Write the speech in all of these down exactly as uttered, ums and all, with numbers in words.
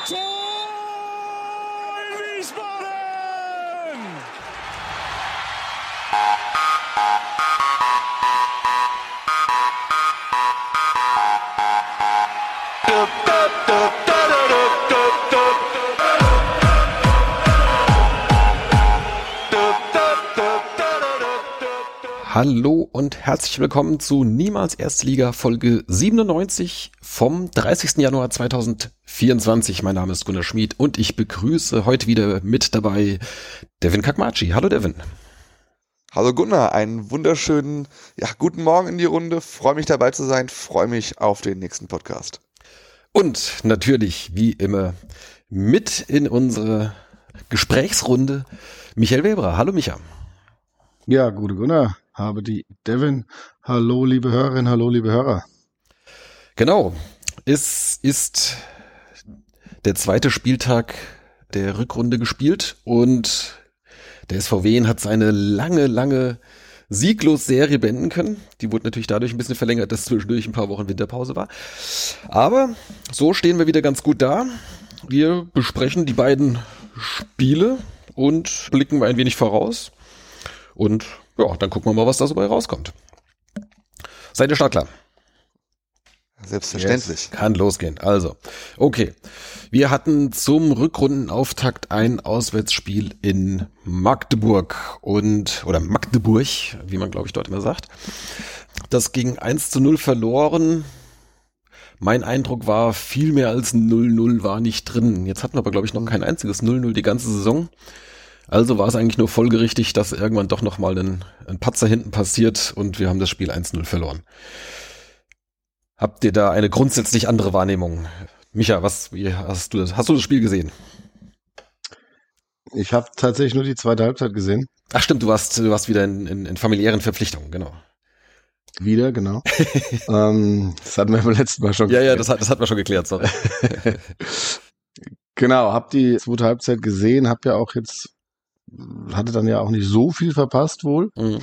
Tor in Wiesbaden! Hallo und herzlich willkommen zu Niemals Erstliga Folge siebenundneunzig vom dreißigsten Januar zweitausendvierundzwanzig. Mein Name ist Gunnar Schmid und ich begrüße heute wieder mit dabei Devin Kakmachi. Hallo Devin. Hallo Gunnar, einen wunderschönen, ja, guten Morgen in die Runde. Freue mich dabei zu sein, freue mich auf den nächsten Podcast. Und natürlich, wie immer, mit in unsere Gesprächsrunde Michael Weber. Hallo Micha. Ja, gute Gunnar, habe die Devin. Hallo liebe Hörerinnen, hallo liebe Hörer. Genau, es ist der zweite Spieltag der Rückrunde gespielt und der S V Wien hat seine lange, lange Sieglos-Serie beenden können. Die wurde natürlich dadurch ein bisschen verlängert, dass zwischendurch ein paar Wochen Winterpause war. Aber so stehen wir wieder ganz gut da. Wir besprechen die beiden Spiele und blicken ein wenig voraus. Und ja, dann gucken wir mal, was da so bei rauskommt. Seid ihr startklar? Selbstverständlich. Yes. Kann losgehen. Also, okay. Wir hatten zum Rückrundenauftakt ein Auswärtsspiel in Magdeburg und, oder Magdeburg, wie man glaube ich dort immer sagt. Das ging eins zu null verloren. Mein Eindruck war, viel mehr als null null war nicht drin. Jetzt hatten wir aber glaube ich noch kein einziges null null die ganze Saison. Also war es eigentlich nur folgerichtig, dass irgendwann doch nochmal ein, ein Patzer hinten passiert und wir haben das Spiel eins null verloren. Habt ihr da eine grundsätzlich andere Wahrnehmung? Micha, was, wie hast du das, hast du das Spiel gesehen? Ich habe tatsächlich nur die zweite Halbzeit gesehen. Ach stimmt, du warst, du warst wieder in, in, in familiären Verpflichtungen, genau. Wieder, genau. ähm, das hatten wir beim letzten Mal schon geklärt. Ja, ja, das hat, das hat man schon geklärt, sorry. Genau, hab die zweite Halbzeit gesehen, hab ja auch jetzt hatte dann ja auch nicht so viel verpasst wohl. Mhm.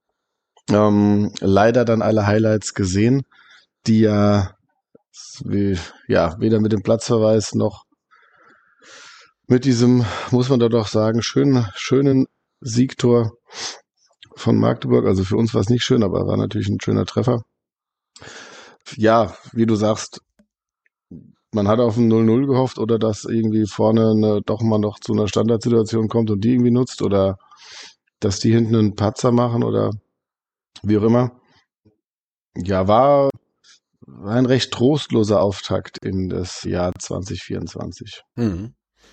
Ähm, leider dann alle Highlights gesehen, die ja, wie, ja weder mit dem Platzverweis noch mit diesem, muss man da doch sagen, schönen, schönen Siegtor von Magdeburg. Also für uns war es nicht schön, aber war natürlich ein schöner Treffer. Ja, wie du sagst, man hat auf ein null null gehofft oder dass irgendwie vorne eine, doch mal noch zu einer Standardsituation kommt und die irgendwie nutzt oder dass die hinten einen Patzer machen oder wie auch immer. Ja, war, war ein recht trostloser Auftakt in das Jahr zwanzig vierundzwanzig. Mhm.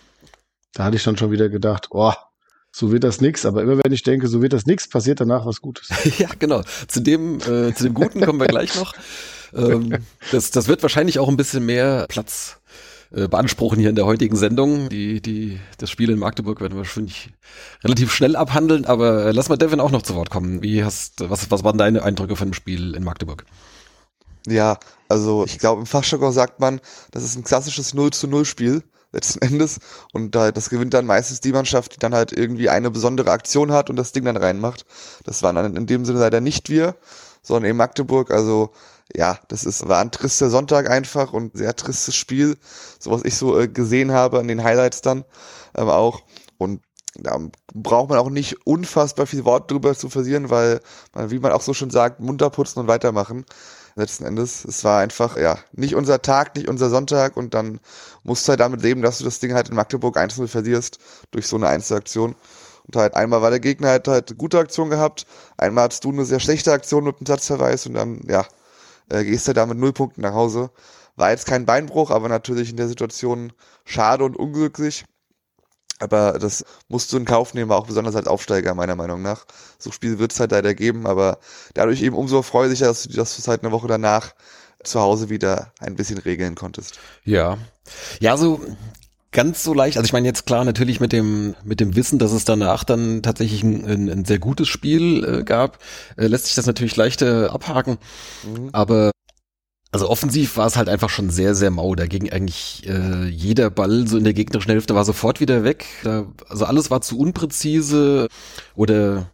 Da hatte ich dann schon wieder gedacht, oh, so wird das nix, aber immer wenn ich denke, so wird das nix, passiert danach was Gutes. Ja, genau. Zu dem, äh, zu dem Guten kommen wir gleich noch. Ähm, das, das wird wahrscheinlich auch ein bisschen mehr Platz äh, beanspruchen hier in der heutigen Sendung. Die, die, das Spiel in Magdeburg werden wir wahrscheinlich relativ schnell abhandeln, aber äh, lass mal Devin auch noch zu Wort kommen. Wie hast, was, was waren deine Eindrücke von dem Spiel in Magdeburg? Ja, also ich glaube im Fachjargon sagt man, das ist ein klassisches null zu null Spiel letzten Endes und da, das gewinnt dann meistens die Mannschaft, die dann halt irgendwie eine besondere Aktion hat und das Ding dann reinmacht. Das waren dann in dem Sinne leider nicht wir, sondern eben Magdeburg, also ja, das ist, war ein trister Sonntag einfach und sehr tristes Spiel, so was ich so äh, gesehen habe an den Highlights dann ähm, auch. Und da braucht man auch nicht unfassbar viel Wort drüber zu verlieren, weil man, wie man auch so schon sagt, munter putzen und weitermachen. Letzten Endes, es war einfach, ja, nicht unser Tag, nicht unser Sonntag und dann musst du halt damit leben, dass du das Ding halt in Magdeburg eins null verlierst durch so eine Einzelaktion. Und halt einmal war der Gegner halt halt eine gute Aktion gehabt, einmal hattest du eine sehr schlechte Aktion mit einem Platzverweis und dann, ja, äh, gehst du da mit null Punkten nach Hause. War jetzt kein Beinbruch, aber natürlich in der Situation schade und unglücklich. Aber das musst du in Kauf nehmen, auch besonders als Aufsteiger, meiner Meinung nach. So Spiel wird es halt leider geben, aber dadurch eben umso erfreulicher, dass du das halt eine Woche danach zu Hause wieder ein bisschen regeln konntest. Ja, ja, so ganz so leicht. Also ich meine jetzt klar natürlich mit dem mit dem Wissen, dass es danach dann tatsächlich ein, ein, ein sehr gutes Spiel äh, gab, äh, lässt sich das natürlich leichter abhaken. Mhm. Aber also offensiv war es halt einfach schon sehr, sehr mau. Da ging eigentlich äh, jeder Ball so in der gegnerischen Hälfte war sofort wieder weg. Da, also alles war zu unpräzise oder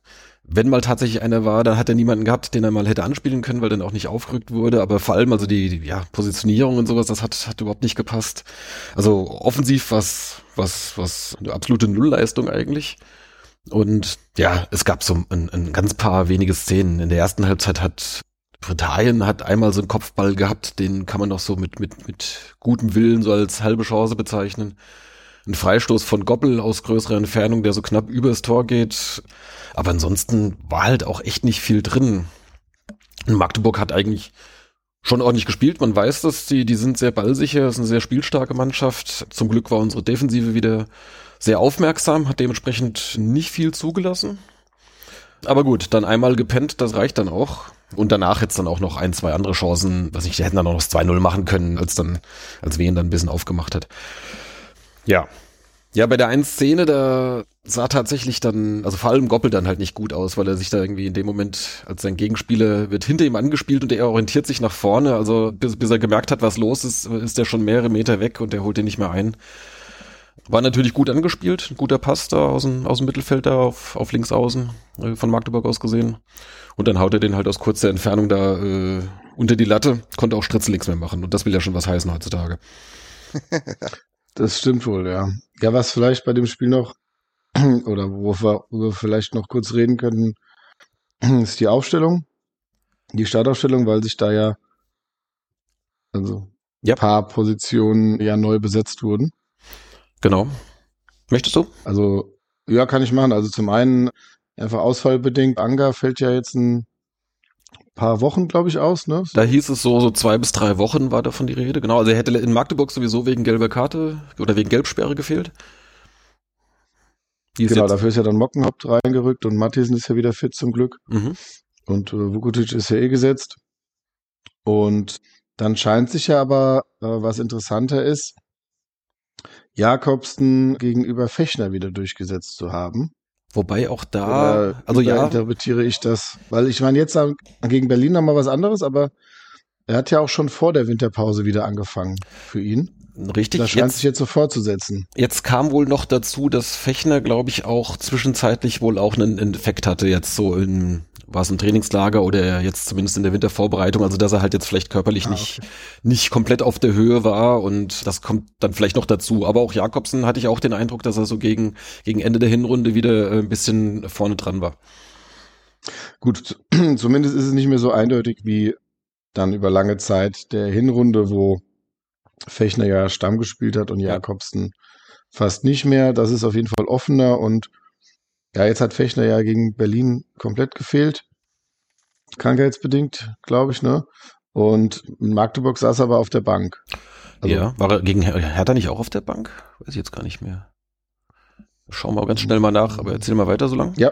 wenn mal tatsächlich einer war, dann hat er niemanden gehabt, den er mal hätte anspielen können, weil dann auch nicht aufgerückt wurde. Aber vor allem also die, die ja, Positionierung und sowas, das hat, hat überhaupt nicht gepasst. Also offensiv was, was, was eine absolute Nullleistung eigentlich. Und ja, es gab so ein, ein ganz paar wenige Szenen. In der ersten Halbzeit hat Britannien hat einmal so einen Kopfball gehabt, den kann man noch so mit, mit, mit gutem Willen so als halbe Chance bezeichnen. Ein Freistoß von Goppel aus größerer Entfernung, der so knapp übers Tor geht. Aber ansonsten war halt auch echt nicht viel drin. Und Magdeburg hat eigentlich schon ordentlich gespielt. Man weiß das, die, die sind sehr ballsicher, ist eine sehr spielstarke Mannschaft. Zum Glück war unsere Defensive wieder sehr aufmerksam, hat dementsprechend nicht viel zugelassen. Aber gut, dann einmal gepennt, das reicht dann auch. Und danach jetzt dann auch noch ein, zwei andere Chancen, was ich, die hätten dann auch noch das zwei null machen können, als dann, als Wien dann ein bisschen aufgemacht hat. Ja. Ja, bei der einen Szene, da sah tatsächlich dann, also vor allem Goppel dann halt nicht gut aus, weil er sich da irgendwie in dem Moment, als sein Gegenspieler wird hinter ihm angespielt und er orientiert sich nach vorne, also bis, bis er gemerkt hat, was los ist, ist er schon mehrere Meter weg und er holt den nicht mehr ein. War natürlich gut angespielt, ein guter Pass da aus dem, aus dem Mittelfeld da auf, auf links außen, äh, von Magdeburg aus gesehen. Und dann haut er den halt aus kurzer Entfernung da äh, unter die Latte, konnte auch Stritzel nichts mehr machen. Und das will ja schon was heißen heutzutage. Das stimmt wohl, ja. Ja, was vielleicht bei dem Spiel noch, oder wo wir, wo wir vielleicht noch kurz reden könnten, ist die Aufstellung, die Startaufstellung, weil sich da ja also Ja. ein paar Positionen ja neu besetzt wurden. Genau. Möchtest du? Also, ja, kann ich machen. Also zum einen einfach ausfallbedingt. Anga fällt ja jetzt ein paar Wochen, glaube ich, aus, ne? Da hieß es so, so zwei bis drei Wochen war davon die Rede. Genau, also er hätte in Magdeburg sowieso wegen gelber Karte oder wegen Gelbsperre gefehlt. Die ist Genau, jetzt, dafür ist ja dann Mockenhaupt reingerückt und Matthiesen ist ja wieder fit zum Glück. mhm. Und äh, Vukotic ist ja eh gesetzt. Und dann scheint sich ja aber, äh, was interessanter ist, Jakobsen gegenüber Fechner wieder durchgesetzt zu haben. Wobei auch da, Oder also ja, interpretiere ich das, weil ich meine, jetzt am- gegen Berlin nochmal was anderes, aber er hat ja auch schon vor der Winterpause wieder angefangen für ihn. richtig. Das scheint Jetzt, sich jetzt so fortzusetzen. jetzt kam wohl noch dazu, dass Fechner, glaube ich, auch zwischenzeitlich wohl auch einen Infekt hatte, jetzt so in, war es im Trainingslager oder jetzt zumindest in der Wintervorbereitung, also dass er halt jetzt vielleicht körperlich Ah, nicht, nicht komplett auf der Höhe war und das kommt dann vielleicht noch dazu. Aber auch Jakobsen hatte ich auch den Eindruck, dass er so gegen, gegen Ende der Hinrunde wieder äh, ein bisschen vorne dran war. Gut, z- zumindest ist es nicht mehr so eindeutig wie dann über lange Zeit der Hinrunde, wo Fechner ja Stamm gespielt hat und Ja. Jakobsen fast nicht mehr. Das ist auf jeden Fall offener und ja, jetzt hat Fechner ja gegen Berlin komplett gefehlt. Krankheitsbedingt, glaube ich, ne? Und in Magdeburg saß er aber auf der Bank. Also, Ja, war er gegen Her- Hertha nicht auch auf der Bank? Weiß ich jetzt gar nicht mehr. Schauen wir ganz schnell mal nach, aber erzähl mal weiter so lang. Ja.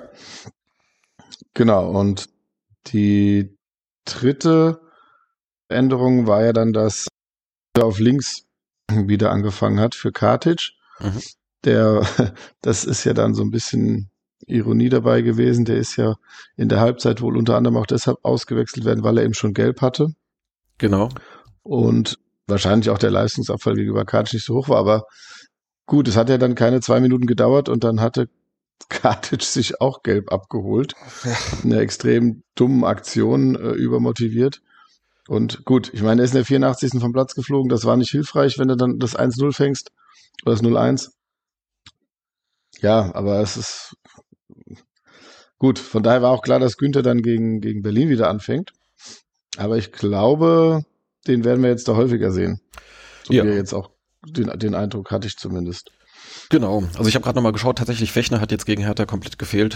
Genau. Und die dritte Änderung war ja dann, dass er auf links wieder angefangen hat für Kartic. Mhm. Der, das ist ja dann so ein bisschen Ironie dabei gewesen. Der ist ja in der Halbzeit wohl unter anderem auch deshalb ausgewechselt werden, weil er eben schon gelb hatte. Genau. Und wahrscheinlich auch der Leistungsabfall gegenüber Kartic nicht so hoch war. Aber gut, es hat ja dann keine zwei Minuten gedauert und dann hatte Kartic sich auch gelb abgeholt. In einer extrem dummen Aktion, äh, übermotiviert. Und gut, ich meine, er ist in der vierundachtzigsten vom Platz geflogen. Das war nicht hilfreich, wenn du dann das eins null fängst oder das null eins. Ja, aber es ist gut. Von daher war auch klar, dass Günther dann gegen, gegen Berlin wieder anfängt. Aber ich glaube, den werden wir jetzt da häufiger sehen. So Ja. wie er jetzt auch den, den Eindruck hatte ich zumindest. Genau. Also ich habe gerade nochmal geschaut, tatsächlich Fechner hat jetzt gegen Hertha komplett gefehlt.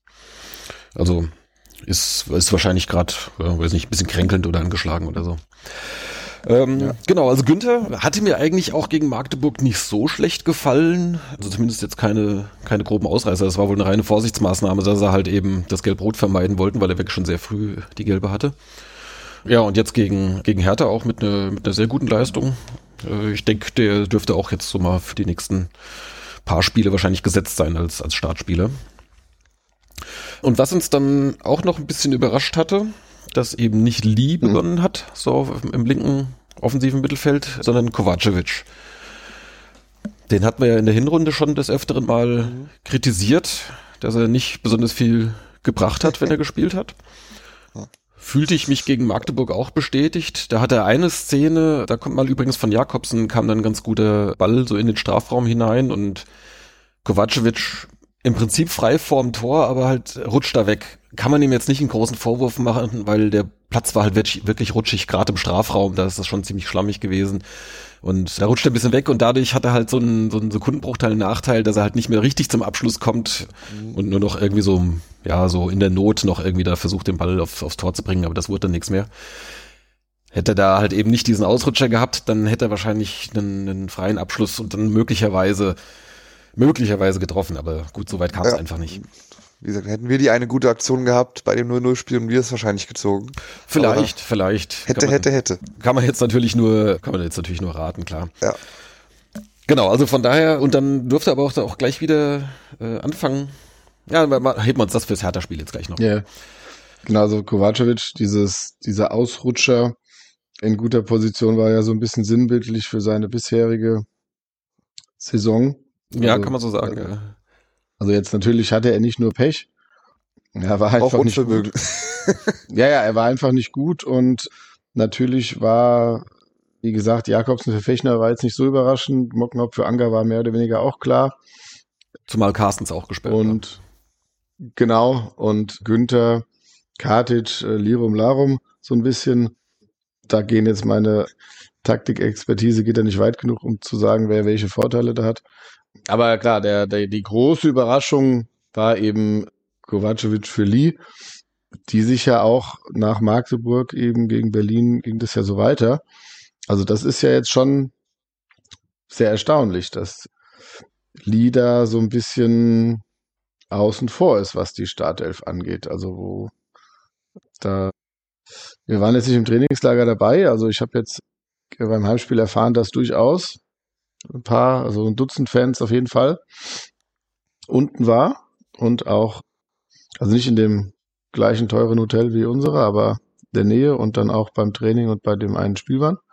Also ist, ist wahrscheinlich gerade, ja, weiß nicht, ein bisschen kränkelnd oder angeschlagen oder so. Ähm, Ja. Genau, also Günther hatte mir eigentlich auch gegen Magdeburg nicht so schlecht gefallen. Also zumindest jetzt keine, keine groben Ausreißer. Das war wohl eine reine Vorsichtsmaßnahme, dass er halt eben das Gelb-Rot vermeiden wollten, weil er wirklich schon sehr früh die Gelbe hatte. Ja, und jetzt gegen, gegen Hertha auch mit einer mit einer sehr guten Leistung. Äh, ich denke, der dürfte auch jetzt so mal für die nächsten paar Spiele wahrscheinlich gesetzt sein als, als Startspieler. Und was uns dann auch noch ein bisschen überrascht hatte, dass eben nicht Lee begonnen hat, so im linken offensiven Mittelfeld, sondern Kovacevic. Den hatten wir ja in der Hinrunde schon des Öfteren mal kritisiert, dass er nicht besonders viel gebracht hat, wenn er gespielt hat. Fühlte ich mich gegen Magdeburg auch bestätigt. Da hat er eine Szene, da kommt mal übrigens von Jakobsen, kam dann ein ganz guter Ball so in den Strafraum hinein und Kovacevic im Prinzip frei vorm Tor, aber halt rutscht da weg. Kann man ihm jetzt nicht einen großen Vorwurf machen, weil der Platz war halt wirklich, wirklich rutschig, gerade im Strafraum, da ist das schon ziemlich schlammig gewesen. Und da rutscht er ein bisschen weg und dadurch hat er halt so einen, so einen Sekundenbruchteil einen Nachteil, dass er halt nicht mehr richtig zum Abschluss kommt und nur noch irgendwie so, ja, so in der Not noch irgendwie da versucht, den Ball auf, aufs Tor zu bringen, aber das wurde dann nichts mehr. Hätte er da halt eben nicht diesen Ausrutscher gehabt, dann hätte er wahrscheinlich einen, einen freien Abschluss und dann möglicherweise, möglicherweise getroffen, aber gut, so weit kam es ja einfach nicht. Wie gesagt, hätten wir die eine gute Aktion gehabt bei dem null null Spiel und wir es wahrscheinlich gezogen. Vielleicht, Aber vielleicht. Hätte, man, hätte, hätte. Kann man jetzt natürlich nur, kann man jetzt natürlich nur raten, klar. Ja. Genau, also von daher, und dann dürfte aber auch, auch gleich wieder äh, anfangen. Ja, heben wir uns das fürs Hertha-Spiel jetzt gleich noch. Ja, yeah. Genau, also Kovacevic, dieses, dieser Ausrutscher in guter Position war ja so ein bisschen sinnbildlich für seine bisherige Saison. Ja, also, kann man so sagen, ja. Also jetzt natürlich hatte er nicht nur Pech, er war einfach auch nicht Unvermögen. gut. Ja, ja, er war einfach nicht gut und natürlich war, wie gesagt, Jakobsen für Fechner war jetzt nicht so überraschend, Moknop für Anga war mehr oder weniger auch klar. Zumal Carstens auch gesperrt und war. Genau, und Günther, Katic, Lirum Larum so ein bisschen. Da gehen jetzt meine Taktikexpertise geht ja nicht weit genug, um zu sagen, wer welche Vorteile da hat. Aber klar, der, der, die große Überraschung war eben Kovacevic für Lee, die sich ja auch nach Magdeburg eben gegen Berlin ging das ja so weiter. Also das ist ja jetzt schon sehr erstaunlich, dass Lee da so ein bisschen außen vor ist, was die Startelf angeht. Also wo da, wir waren jetzt nicht im Trainingslager dabei, also ich habe jetzt beim Heimspiel erfahren, dass durchaus ein paar, also ein Dutzend Fans auf jeden Fall unten war und auch, also nicht in dem gleichen teuren Hotel wie unsere, aber der Nähe und dann auch beim Training und bei dem einen Spiel waren.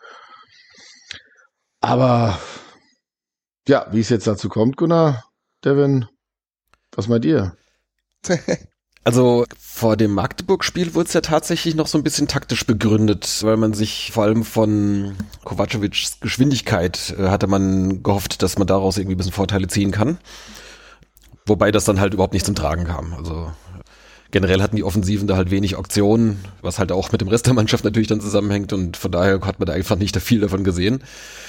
Aber ja, wie es jetzt dazu kommt, Gunnar, Devin, was meint ihr? Also vor dem Magdeburg-Spiel wurde es ja tatsächlich noch so ein bisschen taktisch begründet, weil man sich vor allem von Kovacevics Geschwindigkeit äh, hatte man gehofft, dass man daraus irgendwie ein bisschen Vorteile ziehen kann. Wobei das dann halt überhaupt nicht zum Tragen kam. Also generell hatten die Offensiven da halt wenig Aktionen, was halt auch mit dem Rest der Mannschaft natürlich dann zusammenhängt und von daher hat man da einfach nicht viel davon gesehen.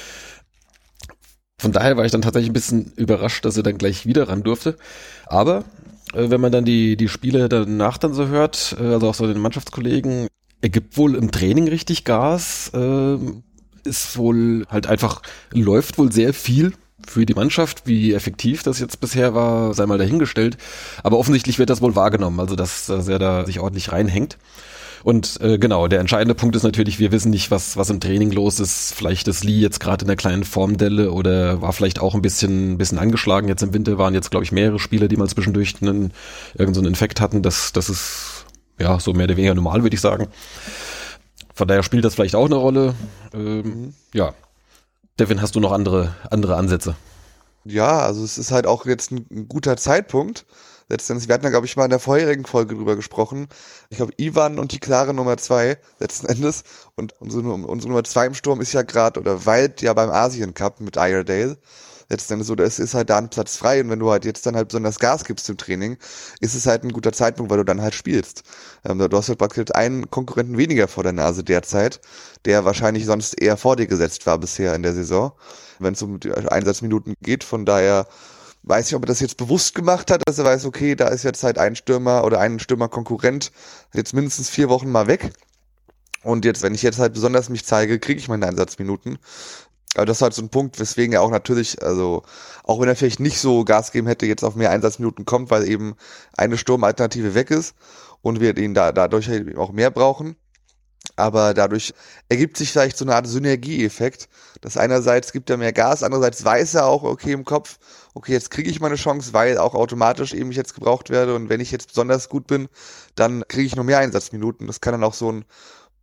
Von daher war ich dann tatsächlich ein bisschen überrascht, dass er dann gleich wieder ran durfte. Aber wenn man dann die, die Spiele danach dann so hört, also auch so den Mannschaftskollegen, er gibt wohl im Training richtig Gas, äh, ist wohl halt einfach, läuft wohl sehr viel für die Mannschaft. Wie effektiv das jetzt bisher war, sei mal dahingestellt. Aber offensichtlich wird das wohl wahrgenommen, also dass, dass er da sich ordentlich reinhängt. Und äh, genau, der entscheidende Punkt ist natürlich, wir wissen nicht, was was im Training los ist. Vielleicht ist Lee jetzt gerade in einer kleinen Formdelle oder war vielleicht auch ein bisschen bisschen angeschlagen. Jetzt im Winter waren jetzt, glaube ich, mehrere Spieler, die mal zwischendurch einen irgendeinen so einen Infekt hatten. Das das ist ja so mehr oder weniger normal, würde ich sagen. Von daher spielt das vielleicht auch eine Rolle. Ähm, ja, Devin, hast du noch andere andere Ansätze? Ja, also es ist halt auch jetzt ein, ein guter Zeitpunkt. Letztendlich, wir hatten ja, glaube ich, mal in der vorherigen Folge drüber gesprochen. Ich glaube, Ivan und die klare Nummer zwei, letzten Endes. Und unsere, unsere Nummer zwei im Sturm ist ja gerade, oder weilt ja beim Asien Cup mit Iredale. Letzten Endes, oder es ist halt da ein Platz frei. Und wenn du halt jetzt dann halt besonders Gas gibst im Training, ist es halt ein guter Zeitpunkt, weil du dann halt spielst. Ähm, du hast halt praktisch einen Konkurrenten weniger vor der Nase derzeit, der wahrscheinlich sonst eher vor dir gesetzt war bisher in der Saison, wenn es um die Einsatzminuten geht. Von daher weiß ich, ob er das jetzt bewusst gemacht hat, dass er weiß, okay, da ist jetzt halt ein Stürmer oder ein Stürmerkonkurrent jetzt mindestens vier Wochen mal weg. Und jetzt, wenn ich jetzt halt besonders mich zeige, kriege ich meine Einsatzminuten. Aber das ist halt so ein Punkt, weswegen er auch natürlich, also auch wenn er vielleicht nicht so Gas geben hätte, jetzt auf mehr Einsatzminuten kommt, weil eben eine Sturmalternative weg ist und wir ihn da dadurch auch mehr brauchen. Aber dadurch ergibt sich vielleicht so eine Art Synergieeffekt, dass einerseits gibt er mehr Gas, andererseits weiß er auch, okay, im Kopf, okay, jetzt kriege ich meine Chance, weil auch automatisch eben ich jetzt gebraucht werde und wenn ich jetzt besonders gut bin, dann kriege ich noch mehr Einsatzminuten. Das kann dann auch so ein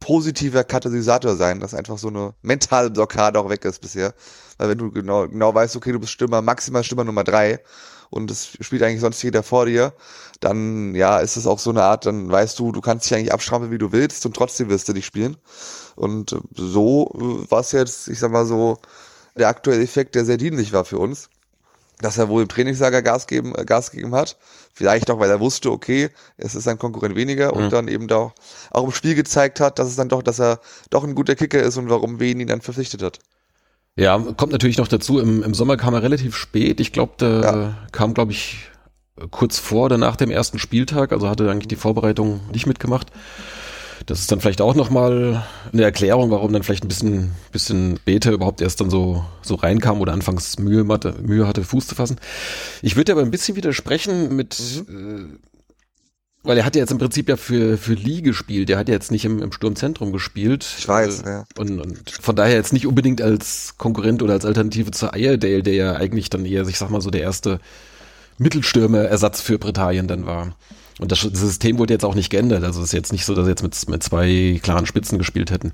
positiver Katalysator sein, dass einfach so eine mentale Blockade auch weg ist bisher. Weil wenn du genau, genau weißt, okay, du bist Stürmer, maximal Stürmer Nummer drei und es spielt eigentlich sonst jeder vor dir, dann, ja, ist es auch so eine Art, dann weißt du, du kannst dich eigentlich abstrampeln, wie du willst und trotzdem wirst du nicht spielen. Und so war es jetzt, ich sag mal so, der aktuelle Effekt, der sehr dienlich war für uns, dass er wohl im Trainingslager Gas geben, äh, Gas gegeben hat. Vielleicht auch, weil er wusste, okay, es ist ein Konkurrent weniger und mhm. dann eben auch, auch im Spiel gezeigt hat, dass es dann doch, dass er doch ein guter Kicker ist und warum Wien ihn dann verpflichtet hat. Ja, kommt natürlich noch dazu, im, im Sommer kam er relativ spät. Ich glaube, der ja. kam, glaube ich, kurz vor oder nach dem ersten Spieltag, also hatte eigentlich die Vorbereitung nicht mitgemacht. Das ist dann vielleicht auch nochmal eine Erklärung, warum dann vielleicht ein bisschen, bisschen Bete überhaupt erst dann so, so reinkam oder anfangs Mühe hatte, Mühe hatte, Fuß zu fassen. Ich würde aber ein bisschen widersprechen mit, mhm. äh, weil er hat ja jetzt im Prinzip ja für, für Lee gespielt. Der hat ja jetzt nicht im, im Sturmzentrum gespielt. Ich weiß, äh, ja. Und, und von daher jetzt nicht unbedingt als Konkurrent oder als Alternative zu Iredale, der ja eigentlich dann eher, ich sag mal so, der erste Mittelstürmer-Ersatz für Britannien dann war. Und das System wurde jetzt auch nicht geändert. Also es ist jetzt nicht so, dass sie jetzt mit, mit zwei klaren Spitzen gespielt hätten.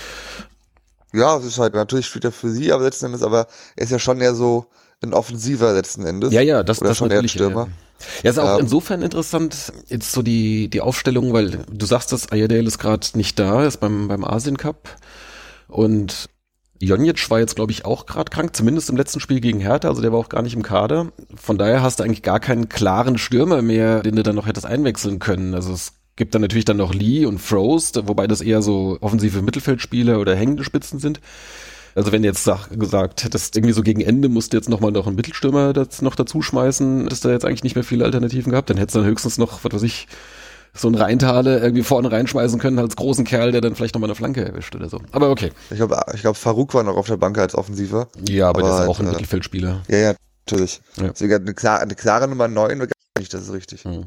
Ja, es ist halt, natürlich spielt er für sie, aber letzten Endes, aber er ist ja schon eher so ein Offensiver letzten Endes. Ja, ja, das, Oder das schon natürlich. Eher Stürmer. Ja, ist auch ähm, insofern interessant, jetzt so die, die Aufstellung, weil du sagst, dass Iredale ist gerade nicht da, ist beim, beim Asien Cup. Und Jonjic war jetzt, glaube ich, auch gerade krank, zumindest im letzten Spiel gegen Hertha, also der war auch gar nicht im Kader. Von daher hast du eigentlich gar keinen klaren Stürmer mehr, den du dann noch hättest einwechseln können. Also es gibt dann natürlich dann noch Lee und Frost, wobei das eher so offensive Mittelfeldspieler oder hängende Spitzen sind. Also wenn du jetzt sag, gesagt hättest, irgendwie so gegen Ende musst du jetzt nochmal noch einen Mittelstürmer das noch dazu schmeißen, hättest du jetzt eigentlich nicht mehr viele Alternativen gehabt, dann hättest du dann höchstens noch, was weiß ich, so einen Rheintaler irgendwie vorne reinschmeißen können als großen Kerl, der dann vielleicht nochmal eine Flanke erwischt oder so. Aber okay. Ich glaube, ich glaube, Farouk war noch auf der Bank als Offensiver. Ja, aber, aber der ist halt, auch ein äh, Mittelfeldspieler. Ja, ja, natürlich. Ja. Deswegen eine klare, eine klare Nummer neun, nicht, das ist richtig. Hm.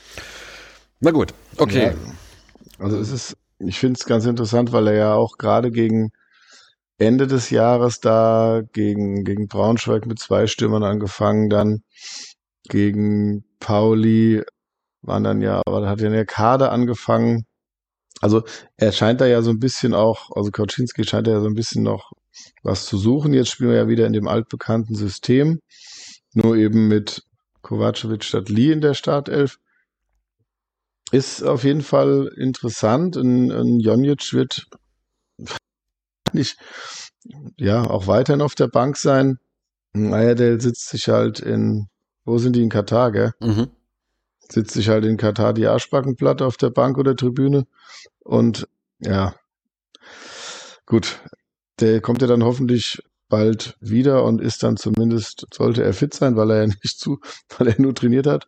Na gut, okay. Ja, also es ist, ich finde es ganz interessant, weil er ja auch gerade gegen Ende des Jahres da gegen, gegen Braunschweig mit zwei Stürmern angefangen, dann gegen Pauli waren dann ja, aber da hat er in der Kader angefangen. Also er scheint da ja so ein bisschen auch, also Kauczynski scheint da ja so ein bisschen noch was zu suchen. Jetzt spielen wir ja wieder in dem altbekannten System, nur eben mit Kovacevic statt Lee in der Startelf. Ist auf jeden Fall interessant. Ein, ein Jonjic wird nicht, ja, auch weiterhin auf der Bank sein. Iredale sitzt sich halt in, wo sind die in Katar, gell? Mhm. Sitzt sich halt in Katar die Arschbackenplatte auf der Bank oder Tribüne und ja, gut, der kommt ja dann hoffentlich bald wieder und ist dann zumindest, sollte er fit sein, weil er ja nicht zu, weil er nur trainiert hat.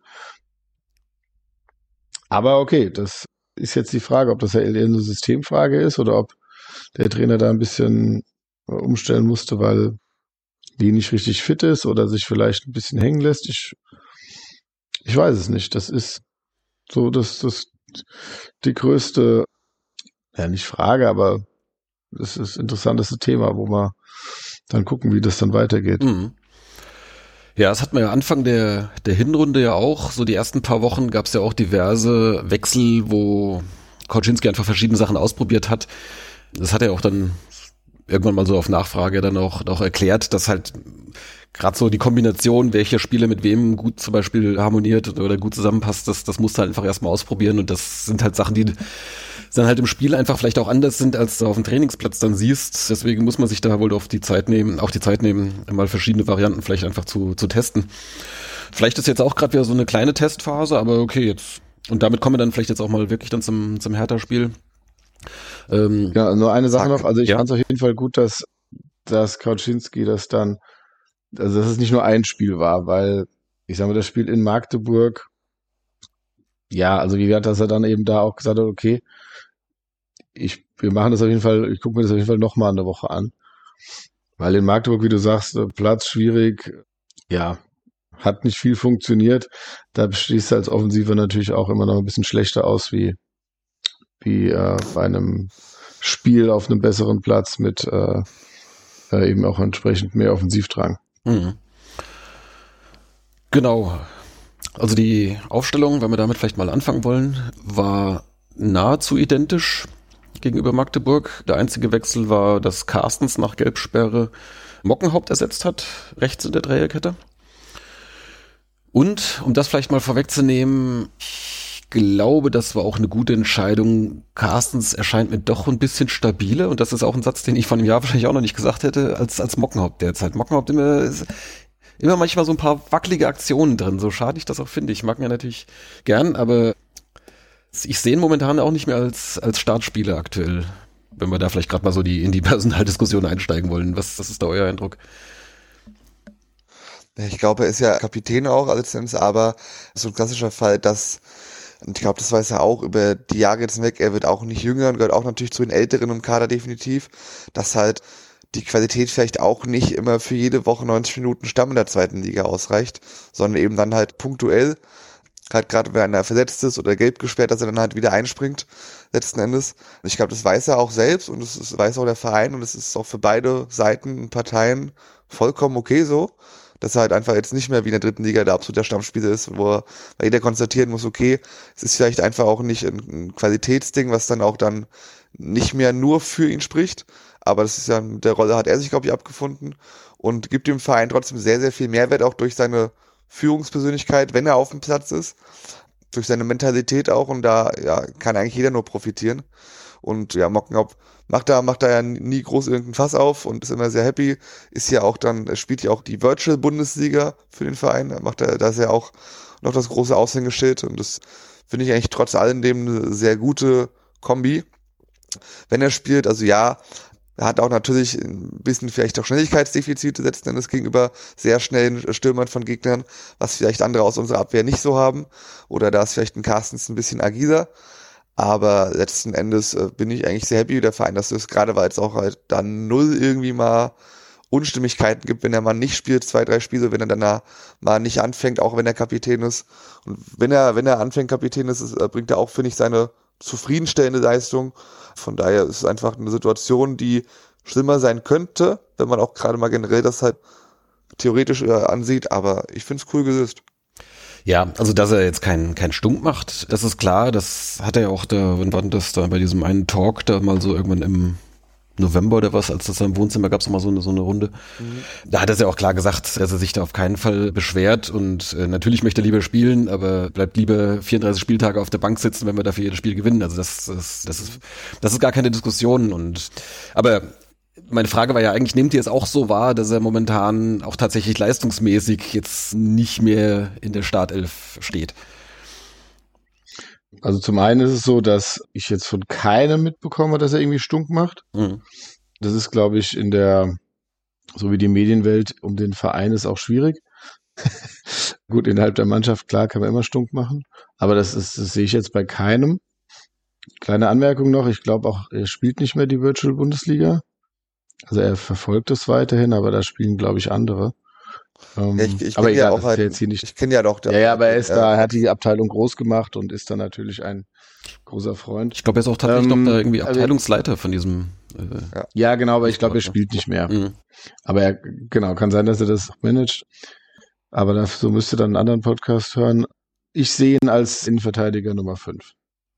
Aber okay, das ist jetzt die Frage, ob das ja eher eine Systemfrage ist oder ob der Trainer da ein bisschen umstellen musste, weil die nicht richtig fit ist oder sich vielleicht ein bisschen hängen lässt. Ich Ich weiß es nicht. Das ist so das, das die größte, ja nicht Frage, aber das ist das interessanteste Thema, wo wir dann gucken, wie das dann weitergeht. Mhm. Ja, das hatten wir ja Anfang der, der Hinrunde ja auch. So die ersten paar Wochen gab es ja auch diverse Wechsel, wo Kauczynski einfach verschiedene Sachen ausprobiert hat. Das hat er auch dann irgendwann mal so auf Nachfrage dann auch, auch erklärt, dass halt gerade so die Kombination, welcher Spieler mit wem gut zum Beispiel harmoniert oder gut zusammenpasst, das, das musst du halt einfach erstmal ausprobieren und das sind halt Sachen, die dann halt im Spiel einfach vielleicht auch anders sind, als du auf dem Trainingsplatz dann siehst. Deswegen muss man sich da wohl auf die Zeit nehmen, auch die Zeit nehmen, mal verschiedene Varianten vielleicht einfach zu, zu testen. Vielleicht ist jetzt auch gerade wieder so eine kleine Testphase, aber okay, jetzt, und damit kommen wir dann vielleicht jetzt auch mal wirklich dann zum, zum Hertha-Spiel. Ähm, ja, nur eine Sache zack. noch, also ich ja. fand es auf jeden Fall gut, dass, dass Kauczynski das dann, also dass es nicht nur ein Spiel war, weil, ich sag mal, das Spiel in Magdeburg, ja, also wie gesagt, dass er dann eben da auch gesagt hat, okay, ich, wir machen das auf jeden Fall, ich gucke mir das auf jeden Fall nochmal eine Woche an. Weil in Magdeburg, wie du sagst, Platz schwierig, ja, hat nicht viel funktioniert. Da stehst du als Offensiver natürlich auch immer noch ein bisschen schlechter aus wie, wie äh, bei einem Spiel auf einem besseren Platz mit äh, äh, eben auch entsprechend mehr Offensivdrang. Mhm. Genau. Also die Aufstellung, wenn wir damit vielleicht mal anfangen wollen, war nahezu identisch. gegenüber Magdeburg. Der einzige Wechsel war, dass Carstens nach Gelbsperre Mockenhaupt ersetzt hat, rechts in der Dreierkette. Und, um das vielleicht mal vorwegzunehmen, ich glaube, das war auch eine gute Entscheidung. Carstens erscheint mir doch ein bisschen stabiler, und das ist auch ein Satz, den ich vor einem Jahr wahrscheinlich auch noch nicht gesagt hätte, als, als Mockenhaupt derzeit. Mockenhaupt immer, ist immer manchmal so ein paar wackelige Aktionen drin, so schade ich das auch finde. Ich mag ihn ja natürlich gern, aber ich sehe ihn momentan auch nicht mehr als, als Startspieler aktuell. Wenn wir da vielleicht gerade mal so die, in die Personaldiskussion einsteigen wollen. Was, was ist da euer Eindruck? Ich glaube, er ist ja Kapitän auch als Sens, aber so ein klassischer Fall, dass, und ich glaube, das weiß er auch über die Jahre jetzt weg, er wird auch nicht jünger und gehört auch natürlich zu den Älteren im Kader definitiv, dass halt die Qualität vielleicht auch nicht immer für jede Woche neunzig Minuten Stamm in der zweiten Liga ausreicht, sondern eben dann halt punktuell, halt gerade wenn einer verletzt ist oder gelb gesperrt, dass er dann halt wieder einspringt, letzten Endes. Ich glaube, das weiß er auch selbst und das ist, weiß auch der Verein, und es ist auch für beide Seiten und Parteien vollkommen okay so, dass er halt einfach jetzt nicht mehr wie in der dritten Liga der absolute Stammspieler ist, wo er, weil jeder konstatieren muss, okay, es ist vielleicht einfach auch nicht ein, ein Qualitätsding, was dann auch dann nicht mehr nur für ihn spricht, aber das ist ja, mit der Rolle hat er sich, glaube ich, abgefunden und gibt dem Verein trotzdem sehr, sehr viel Mehrwert, auch durch seine Führungspersönlichkeit, wenn er auf dem Platz ist, durch seine Mentalität auch, und da ja kann eigentlich jeder nur profitieren. Und ja, Mockenhaupt macht da macht da ja nie groß irgendein Fass auf und ist immer sehr happy. Ist ja auch dann, er spielt ja auch die Virtual Bundesliga für den Verein. Da macht er, da ist ja auch noch das große Aushängeschild, und das finde ich eigentlich trotz allem eine sehr gute Kombi, wenn er spielt. Also ja, er hat auch natürlich ein bisschen vielleicht auch Schnelligkeitsdefizite letzten Endes gegenüber sehr schnellen Stürmern von Gegnern, was vielleicht andere aus unserer Abwehr nicht so haben. Oder da ist vielleicht ein Carstens ein bisschen agiler. Aber letzten Endes äh, bin ich eigentlich sehr happy, wie der Verein das ist, gerade weil es auch halt dann null irgendwie mal Unstimmigkeiten gibt, wenn er mal nicht spielt, zwei, drei Spiele, wenn er dann mal nicht anfängt, auch wenn er Kapitän ist. Und wenn er, wenn er anfängt, Kapitän ist, ist bringt er auch, finde ich, seine zufriedenstellende Leistung. Von daher ist es einfach eine Situation, die schlimmer sein könnte, wenn man auch gerade mal generell das halt theoretisch äh, ansieht, aber ich finde es cool gelöst. Ja, also dass er jetzt keinen keinen Stunk macht, das ist klar, das hat er ja auch da, wann war das da bei diesem einen Talk da mal so irgendwann im November oder was, als das da im Wohnzimmer gab es nochmal so eine, so eine Runde. Mhm. Da hat er ja auch klar gesagt, dass er sich da auf keinen Fall beschwert, und äh, natürlich möchte er lieber spielen, aber bleibt lieber vierunddreißig Spieltage auf der Bank sitzen, wenn wir dafür jedes Spiel gewinnen. Also das, das, das ist das ist gar keine Diskussion. Und aber meine Frage war ja eigentlich, nehmt ihr es auch so wahr, dass er momentan auch tatsächlich leistungsmäßig jetzt nicht mehr in der Startelf steht? Also zum einen ist es so, dass ich jetzt von keinem mitbekomme, dass er irgendwie Stunk macht. Mhm. Das ist, glaube ich, in der, so wie die Medienwelt um den Verein ist, auch schwierig. Gut, innerhalb der Mannschaft, klar, kann man immer Stunk machen. Aber das ist, das sehe ich jetzt bei keinem. Kleine Anmerkung noch, ich glaube auch, er spielt nicht mehr die Virtual Bundesliga. Also er verfolgt es weiterhin, aber da spielen, glaube ich, andere. Ähm, ja, ich ich aber kenne ja auch halt, jetzt hier nicht. Ich kenne ja doch. Ja, ja, aber er ist ja. da, er hat die Abteilung groß gemacht und ist dann natürlich ein großer Freund. Ich glaube, er ist auch tatsächlich ähm, noch da irgendwie Abteilungsleiter von diesem. Äh, ja. ja, genau, aber ich glaube, er spielt nicht mehr. Mhm. Aber er, genau, kann sein, dass er das managt. Aber dazu müsste dann einen anderen Podcast hören. Ich sehe ihn als Innenverteidiger Nummer fünf.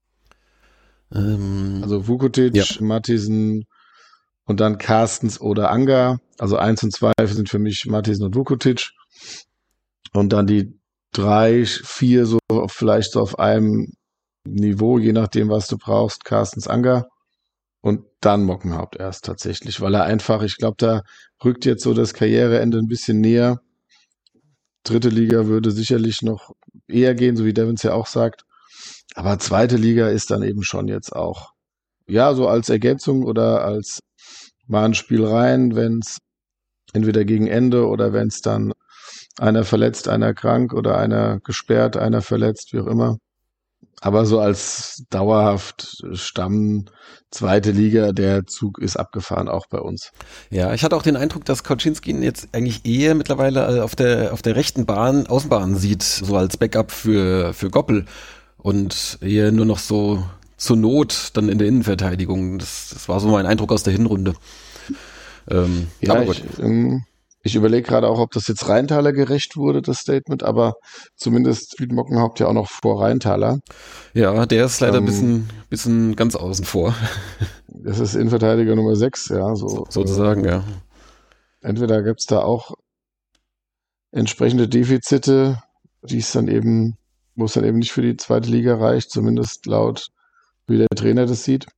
Ähm, also Vukotic, ja. Mattisen und dann Carstens oder Anga. Also eins und zwei sind für mich Mattisen und Vukotic. Und dann die drei, vier so vielleicht so auf einem Niveau, je nachdem, was du brauchst, Carstens, Anga. Und dann Mockenhaupt erst tatsächlich, weil er einfach, ich glaube, da rückt jetzt so das Karriereende ein bisschen näher. Dritte Liga würde sicherlich noch eher gehen, so wie Devins ja auch sagt. Aber zweite Liga ist dann eben schon jetzt auch, ja, so als Ergänzung oder als mal ein Spiel rein, wenn es entweder gegen Ende oder wenn es dann einer verletzt, einer krank oder einer gesperrt, einer verletzt, wie auch immer. Aber so als dauerhaft Stamm zweite Liga, der Zug ist abgefahren, auch bei uns. Ja, ich hatte auch den Eindruck, dass Koczynski ihn jetzt eigentlich eher mittlerweile auf der auf der rechten Bahn, Außenbahn sieht, so als Backup für für Goppel und eher nur noch so zur Not dann in der Innenverteidigung. Das, das war so mein Eindruck aus der Hinrunde. Ähm, ja, aber gut. Ich, ähm, Ich überlege gerade auch, ob das jetzt Rheintaler gerecht wurde, das Statement, aber zumindest spielt Mockenhaupt ja auch noch vor Rheintaler. Ja, der ist leider ein Ähm, bisschen, bisschen ganz außen vor. Das ist Innenverteidiger Nummer sechs, ja. So, So, sozusagen, äh, ja. Entweder gibt's da auch entsprechende Defizite, die es dann eben, wo es dann eben nicht für die zweite Liga reicht, zumindest laut wie der Trainer das sieht.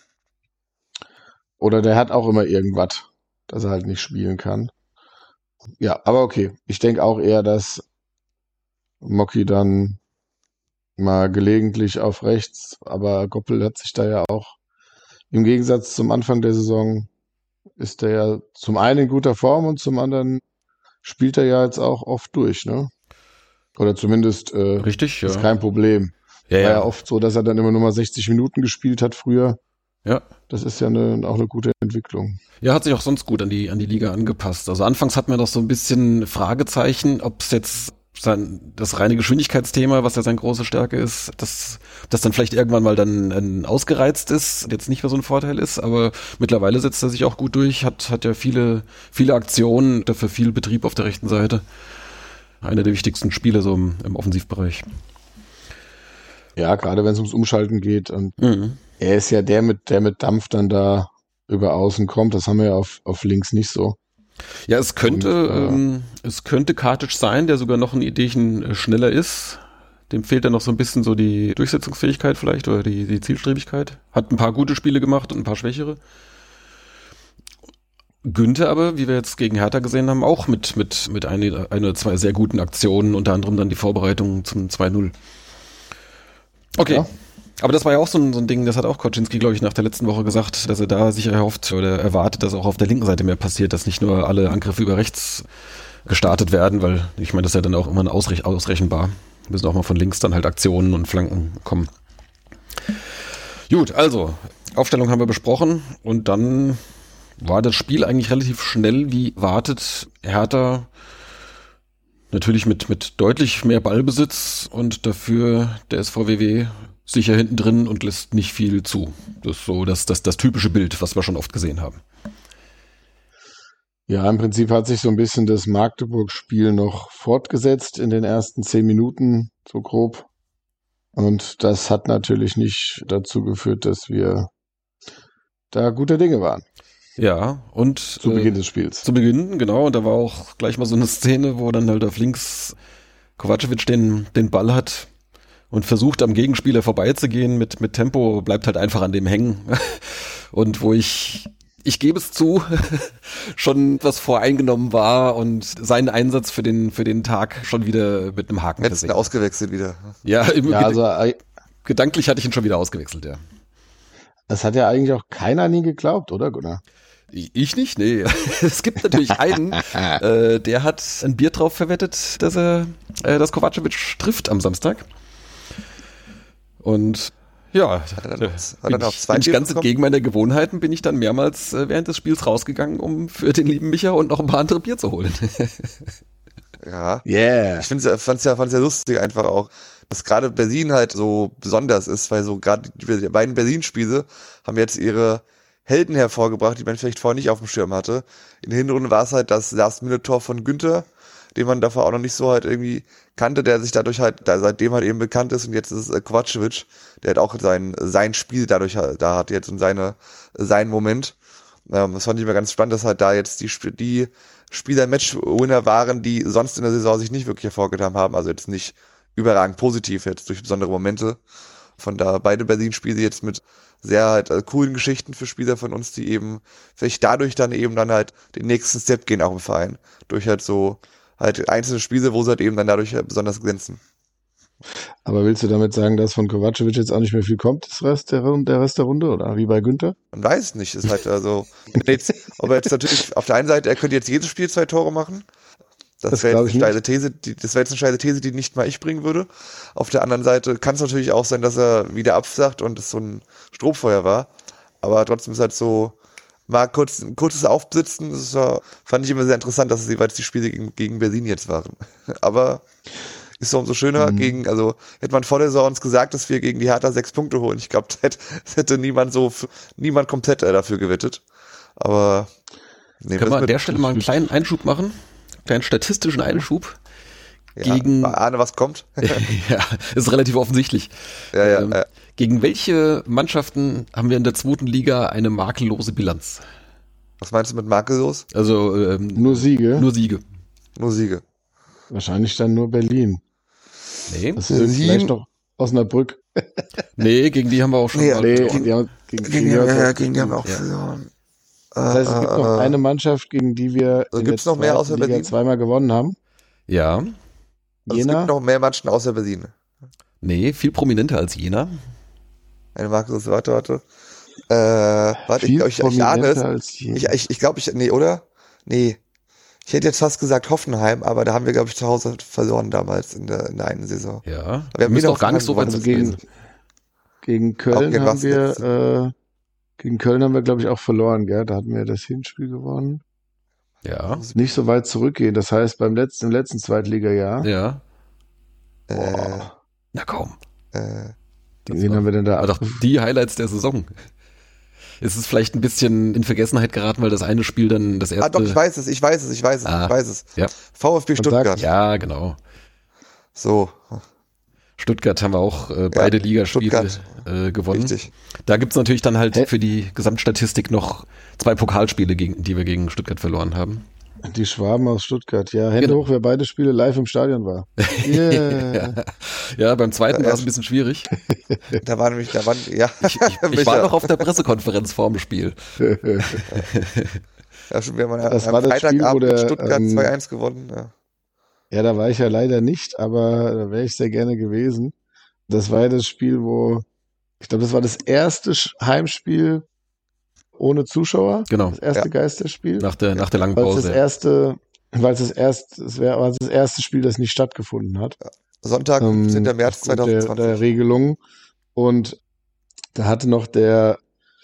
Oder der hat auch immer irgendwas, dass er halt nicht spielen kann. Ja, aber okay. Ich denke auch eher, dass Mocki dann mal gelegentlich auf rechts, aber Goppel hat sich da ja auch im Gegensatz zum Anfang der Saison ist er ja zum einen in guter Form und zum anderen spielt er ja jetzt auch oft durch, ne? Oder zumindest äh, Richtig, ja. ist kein Problem. Ja, War ja ja. oft so, dass er dann immer nur mal sechzig Minuten gespielt hat früher. Ja. Das ist ja eine, auch eine gute Entwicklung. Ja, hat sich auch sonst gut an die, an die Liga angepasst. Also anfangs hat man doch so ein bisschen Fragezeichen, ob es jetzt sein, das reine Geschwindigkeitsthema, was ja seine große Stärke ist, dass das dann vielleicht irgendwann mal dann äh, ausgereizt ist und jetzt nicht mehr so ein Vorteil ist, aber mittlerweile setzt er sich auch gut durch, hat, hat ja viele, viele Aktionen, dafür viel Betrieb auf der rechten Seite. Einer der wichtigsten Spieler so im, im Offensivbereich. Ja, gerade wenn es ums Umschalten geht. Und Mhm. er ist ja der mit, der mit Dampf dann da über außen kommt. Das haben wir ja auf, auf links nicht so. Ja, es könnte, Und, äh, ähm, es könnte Kartic sein, der sogar noch ein Ideenchen äh, schneller ist. Dem fehlt dann noch so ein bisschen so die Durchsetzungsfähigkeit vielleicht oder die, die Zielstrebigkeit. Hat ein paar gute Spiele gemacht und ein paar schwächere. Günther aber, wie wir jetzt gegen Hertha gesehen haben, auch mit, mit, mit ein, ein oder zwei sehr guten Aktionen, unter anderem dann die Vorbereitung zum zwei null. Okay. Ja. Aber das war ja auch so ein, so ein Ding, das hat auch Koczynski, glaube ich, nach der letzten Woche gesagt, dass er da sicher erhofft oder erwartet, dass auch auf der linken Seite mehr passiert, dass nicht nur alle Angriffe über rechts gestartet werden, weil ich meine, das ist ja dann auch immer ausrech- ausrechenbar. Müssen auch mal von links dann halt Aktionen und Flanken kommen. Gut, also, Aufstellung haben wir besprochen und dann war das Spiel eigentlich relativ schnell wie erwartet. Hertha natürlich mit, mit deutlich mehr Ballbesitz und dafür der S V W W sicher hinten drin und lässt nicht viel zu. Das ist so das, das, das typische Bild, was wir schon oft gesehen haben. Ja, im Prinzip hat sich so ein bisschen das Magdeburg-Spiel noch fortgesetzt in den ersten zehn Minuten, so grob. Und das hat natürlich nicht dazu geführt, dass wir da gute Dinge waren. Ja, und Zu äh, Beginn des Spiels. Zu Beginn, genau. Und da war auch gleich mal so eine Szene, wo dann halt auf links Kovacevic den, den Ball hat und versucht am Gegenspieler vorbeizugehen mit, mit Tempo, bleibt halt einfach an dem hängen. Und wo ich, ich gebe es zu, schon was voreingenommen war und seinen Einsatz für den, für den Tag schon wieder mit einem Haken Letzten versehen. ausgewechselt wieder. Ja, im, Ja, also äh, gedanklich hatte ich ihn schon wieder ausgewechselt, ja. das hat ja eigentlich auch keiner nie geglaubt, oder Gunnar? Ich nicht, nee. Es gibt natürlich einen, äh, der hat ein Bier drauf verwettet, dass er, äh, dass Kovacevic trifft am Samstag. Und ja, Hat er dann, äh, hat er bin dann auch ich, zwei bin ich Bier ganz bekommen? entgegen meiner Gewohnheiten, bin ich dann mehrmals äh, während des Spiels rausgegangen, um für den lieben Micha und noch ein paar andere Bier zu holen. Ja. Yeah. Ich finde, fand's ja, fand's ja lustig einfach auch, dass gerade Berlin halt so besonders ist, weil so gerade die, die beiden Berlin-Spiele haben jetzt ihre Helden hervorgebracht, die man vielleicht vorher nicht auf dem Schirm hatte. In der Hinrunde war es halt das Last-Minute-Tor von Günther, den man davor auch noch nicht so halt irgendwie kannte, der sich dadurch halt, da seitdem halt eben bekannt ist, und jetzt ist es äh, Kovacevic, der halt auch sein, sein Spiel dadurch halt, da hat jetzt und seine, seinen Moment. Ähm, das fand ich immer ganz spannend, dass halt da jetzt die, die Spieler Match-Winner waren, die sonst in der Saison sich nicht wirklich hervorgetan haben, also jetzt nicht überragend positiv jetzt durch besondere Momente. Von da beide Berlin-Spiele jetzt mit sehr halt äh, coolen Geschichten für Spieler von uns, die eben vielleicht dadurch dann eben dann halt den nächsten Step gehen auch im Verein. Durch halt so halt einzelne Spiele, wo sie halt eben dann dadurch halt besonders glänzen. Aber willst du damit sagen, dass von Kovacevic jetzt auch nicht mehr viel kommt, das Rest der, Runde, der Rest der Runde, oder wie bei Günther? Man weiß es nicht. Ist halt also, jetzt, ob er jetzt natürlich auf der einen Seite, er könnte jetzt jedes Spiel zwei Tore machen. Das, Das wäre glaub jetzt ich eine steile These, die, das wäre jetzt eine steile These, die nicht mal ich bringen würde. Auf der anderen Seite kann es natürlich auch sein, dass er wieder absagt und es so ein Strohfeuer war. Aber trotzdem ist halt so, mal kurz, ein kurzes Aufsitzen, das war, fand ich immer sehr interessant, dass es jeweils die Spiele gegen, gegen Berlin jetzt waren. Aber ist doch umso schöner Mhm. gegen, also hätte man vor der Saison uns gesagt, dass wir gegen die Hertha sechs Punkte holen. Ich glaube, das hätte, das hätte niemand so, niemand komplett äh, dafür gewettet. Aber Nee, Können wir an mit, der Stelle mal einen kleinen Einschub machen? Einen kleinen statistischen Einschub? ja, Gegen, ahne, was kommt. ja, ist relativ offensichtlich. Ja, ja, ähm, ja. Gegen welche Mannschaften haben wir in der zweiten Liga eine makellose Bilanz? Was meinst du mit makellos? Also ähm, Nur Siege? Nur Siege. Nur Siege. Wahrscheinlich dann nur Berlin. Nee. Das sind Sieben. vielleicht noch Osnabrück. Nee, gegen die haben wir auch schon Nee, mal nee. verloren. Die haben, gegen, Gegen, die ja, haben wir ja, auch- gegen die haben wir auch Ja. verloren. Das heißt, es gibt noch eine Mannschaft, gegen die wir Also in gibt's der noch mehr zweiten außer Liga Berlin? zweimal gewonnen haben. Ja. Also es Jena? gibt noch mehr Mannschaften außer Berlin. Nee, viel prominenter als Jena. Eine makelose, warte, warte. Äh, warte, ich, Viel ich, ich ahne es. prominenter als Jena. Ich, ich, ich glaube, ich, nee, oder? Nee. Ich hätte jetzt fast gesagt Hoffenheim, aber da haben wir, glaube ich, zu Hause verloren damals in der, in der einen Saison. Ja. Wir haben Wir müssen wieder auch gar nicht so weit gewonnen. Also gegen, gegen Köln gegen haben was jetzt? wir, äh, gegen Köln haben wir, glaube ich, auch verloren, gell? Da hatten wir das Hinspiel gewonnen. Ja. Nicht so weit zurückgehen. Das heißt, beim letzten, im letzten Zweitliga-Jahr. Ja. Äh, Boah. Na komm. äh, Das Wen war- haben wir denn da? war doch die Highlights der Saison. Es ist vielleicht ein bisschen in Vergessenheit geraten, weil das eine Spiel dann das erste. ah, doch, ich weiß es, ich weiß es, ich weiß es, Ah. ich weiß es. Ja. VfB Stuttgart. Ja, genau. So, Stuttgart haben wir auch äh, beide Ligaspiele Stuttgart. äh, gewonnen. richtig. Da gibt's natürlich dann halt Hä? für die Gesamtstatistik noch zwei Pokalspiele, gegen, die wir gegen Stuttgart verloren haben. Die Schwaben aus Stuttgart. Ja, Hände Genau. hoch, wer beide Spiele live im Stadion war. Yeah. ja. ja, beim zweiten Ja, war es erst- ein bisschen schwierig. Da waren nämlich, da waren, ja, Ich, ich, ich Micha. war noch auf der Pressekonferenz vorm Spiel. Ja, schon, wir haben am Das war das Spiel, wo Freitagabend der, mit Stuttgart ähm, zwei eins gewonnen. Ja. Ja, da war ich ja leider nicht, aber da wäre ich sehr gerne gewesen. Das war ja das Spiel, wo, ich glaube, das war das erste Sch- Heimspiel ohne Zuschauer. Genau. Das erste Ja. Geisterspiel. Nach der, nach der langen Weil es das Pause. erste, weil es das erste, es wäre das erste Spiel, das nicht stattgefunden hat. Sonntag, Ähm, fünfzehnten März aufgrund der, zweitausendzwanzig. der Regelung. Und da hatte noch der,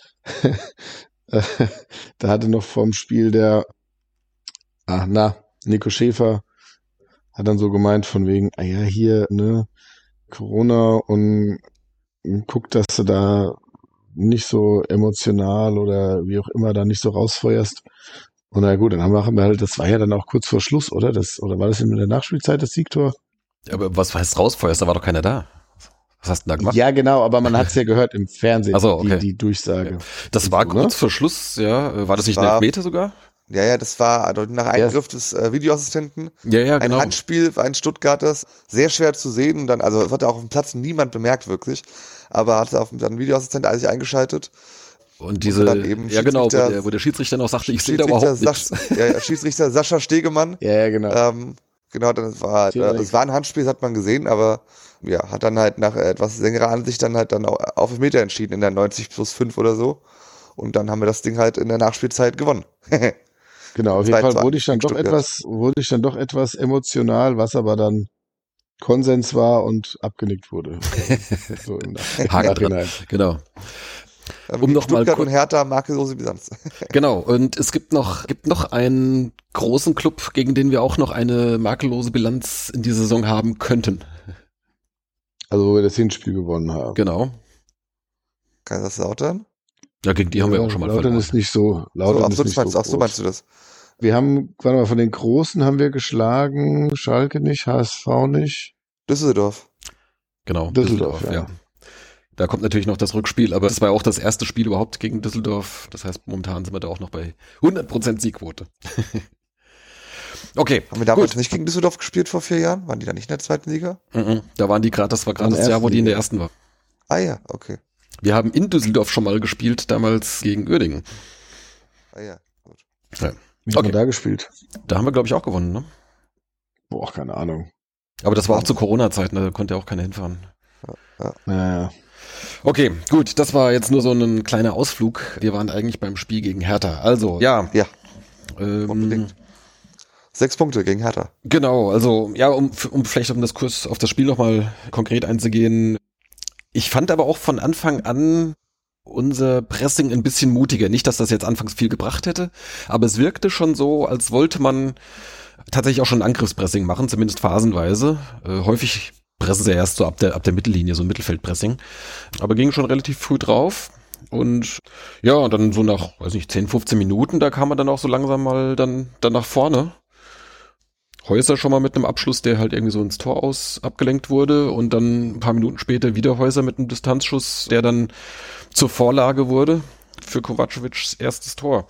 da hatte noch vom Spiel der, ah, na, Nico Schäfer hat dann so gemeint von wegen, ah ja, hier, ne, Corona und guck, dass du da nicht so emotional oder wie auch immer da nicht so rausfeuerst. Und na gut, dann haben wir, haben wir halt, das war ja dann auch kurz vor Schluss, oder? Das, oder war das in der Nachspielzeit das Siegtor? Aber was heißt rausfeuerst? Da war doch keiner da. Was hast du denn da gemacht? Ja, genau, aber man hat es ja gehört im Fernsehen, Ach so, okay. die, die Durchsage. Das war so, kurz ne? vor Schluss, ja. War das nicht ein war- Elfmeter sogar? Ja, ja, das war also nach Eingriff des äh, Videoassistenten. Ja, ja, Ein genau. Handspiel für einen Stuttgarters, sehr schwer zu sehen. Dann, also das hat auch auf dem Platz niemand bemerkt wirklich, aber hat auf dem Videoassistent alles eingeschaltet. Und diese, dann eben ja genau, wo Schiedsrichter- der, wo der Schiedsrichter noch sagte, ich sehe da Schiedsrichter, überhaupt nichts. Sasch, ja, ja, Schiedsrichter Sascha Stegemann. Ja, ja, genau. Ähm, genau, dann es war, äh, es war ein Handspiel, das hat man gesehen, aber ja, hat dann halt nach etwas längerer Ansicht dann halt dann au- auf Elfmeter entschieden in der neunzig plus fünf oder so. Und dann haben wir das Ding halt in der Nachspielzeit gewonnen. Genau, auf jeden zwei Fall zwei wurde ich dann gegen doch Stuttgart. etwas, wurde ich dann doch etwas emotional, was aber dann Konsens war und abgenickt wurde. So im Nach- Haken dran. Nachhinein. Genau. Ähm, Um noch mal Stuttgart kurz- und Hertha, makellose Bilanz. Genau. Und es gibt noch, gibt noch einen großen Club, gegen den wir auch noch eine makellose Bilanz in dieser Saison haben könnten. Also wo wir das Hinspiel gewonnen haben. Genau. Kaiserslautern? Ja, gegen die haben wir auch schon mal Lautern verloren. ist nicht so, So, Lautern ach ist so, das nicht meinst, so ach so groß. meinst du das? Wir haben, warte mal, von den Großen haben wir geschlagen, Schalke nicht, H S V nicht. Düsseldorf. Genau. Düsseldorf, ja. Da kommt natürlich noch das Rückspiel, aber das war ja auch das erste Spiel überhaupt gegen Düsseldorf. Das heißt, momentan sind wir da auch noch bei hundert Prozent Siegquote. Okay, Haben wir damals gut. nicht gegen Düsseldorf gespielt vor vier Jahren? Waren die da nicht in der zweiten Liga? Mhm. Da waren die gerade, das war gerade In der das Jahr, wo ersten die in der Liga. ersten war. Ah ja, okay. Wir haben in Düsseldorf schon mal gespielt, damals gegen Uerdingen. Ah ja, gut. Ja. Wie Okay. haben wir da gespielt? Da haben wir, glaube ich, auch gewonnen, ne? Boah, keine Ahnung. Aber das war auch zu Corona-Zeiten, da konnte ja auch keiner hinfahren. Naja. Okay, gut, das war jetzt nur so ein kleiner Ausflug. Wir waren eigentlich beim Spiel gegen Hertha. Also, ja. Ja, Ähm, unbedingt. Sechs Punkte gegen Hertha. genau, also, ja, um, um vielleicht um das Kurs auf das Spiel nochmal konkret einzugehen. Ich fand aber auch von Anfang an unser Pressing ein bisschen mutiger. Nicht, dass das jetzt anfangs viel gebracht hätte, aber es wirkte schon so, als wollte man tatsächlich auch schon Angriffspressing machen, zumindest phasenweise. Äh, häufig pressen sie erst so ab der, ab der Mittellinie, so ein Mittelfeldpressing. Aber ging schon relativ früh drauf. Und ja, und dann so nach, weiß nicht, zehn, fünfzehn Minuten, da kam man dann auch so langsam mal dann, dann nach vorne. Häuser schon mal mit einem Abschluss, der halt irgendwie so ins Tor aus abgelenkt wurde und dann ein paar Minuten später wieder Häuser mit einem Distanzschuss, der dann zur Vorlage wurde für Kovacevics erstes Tor.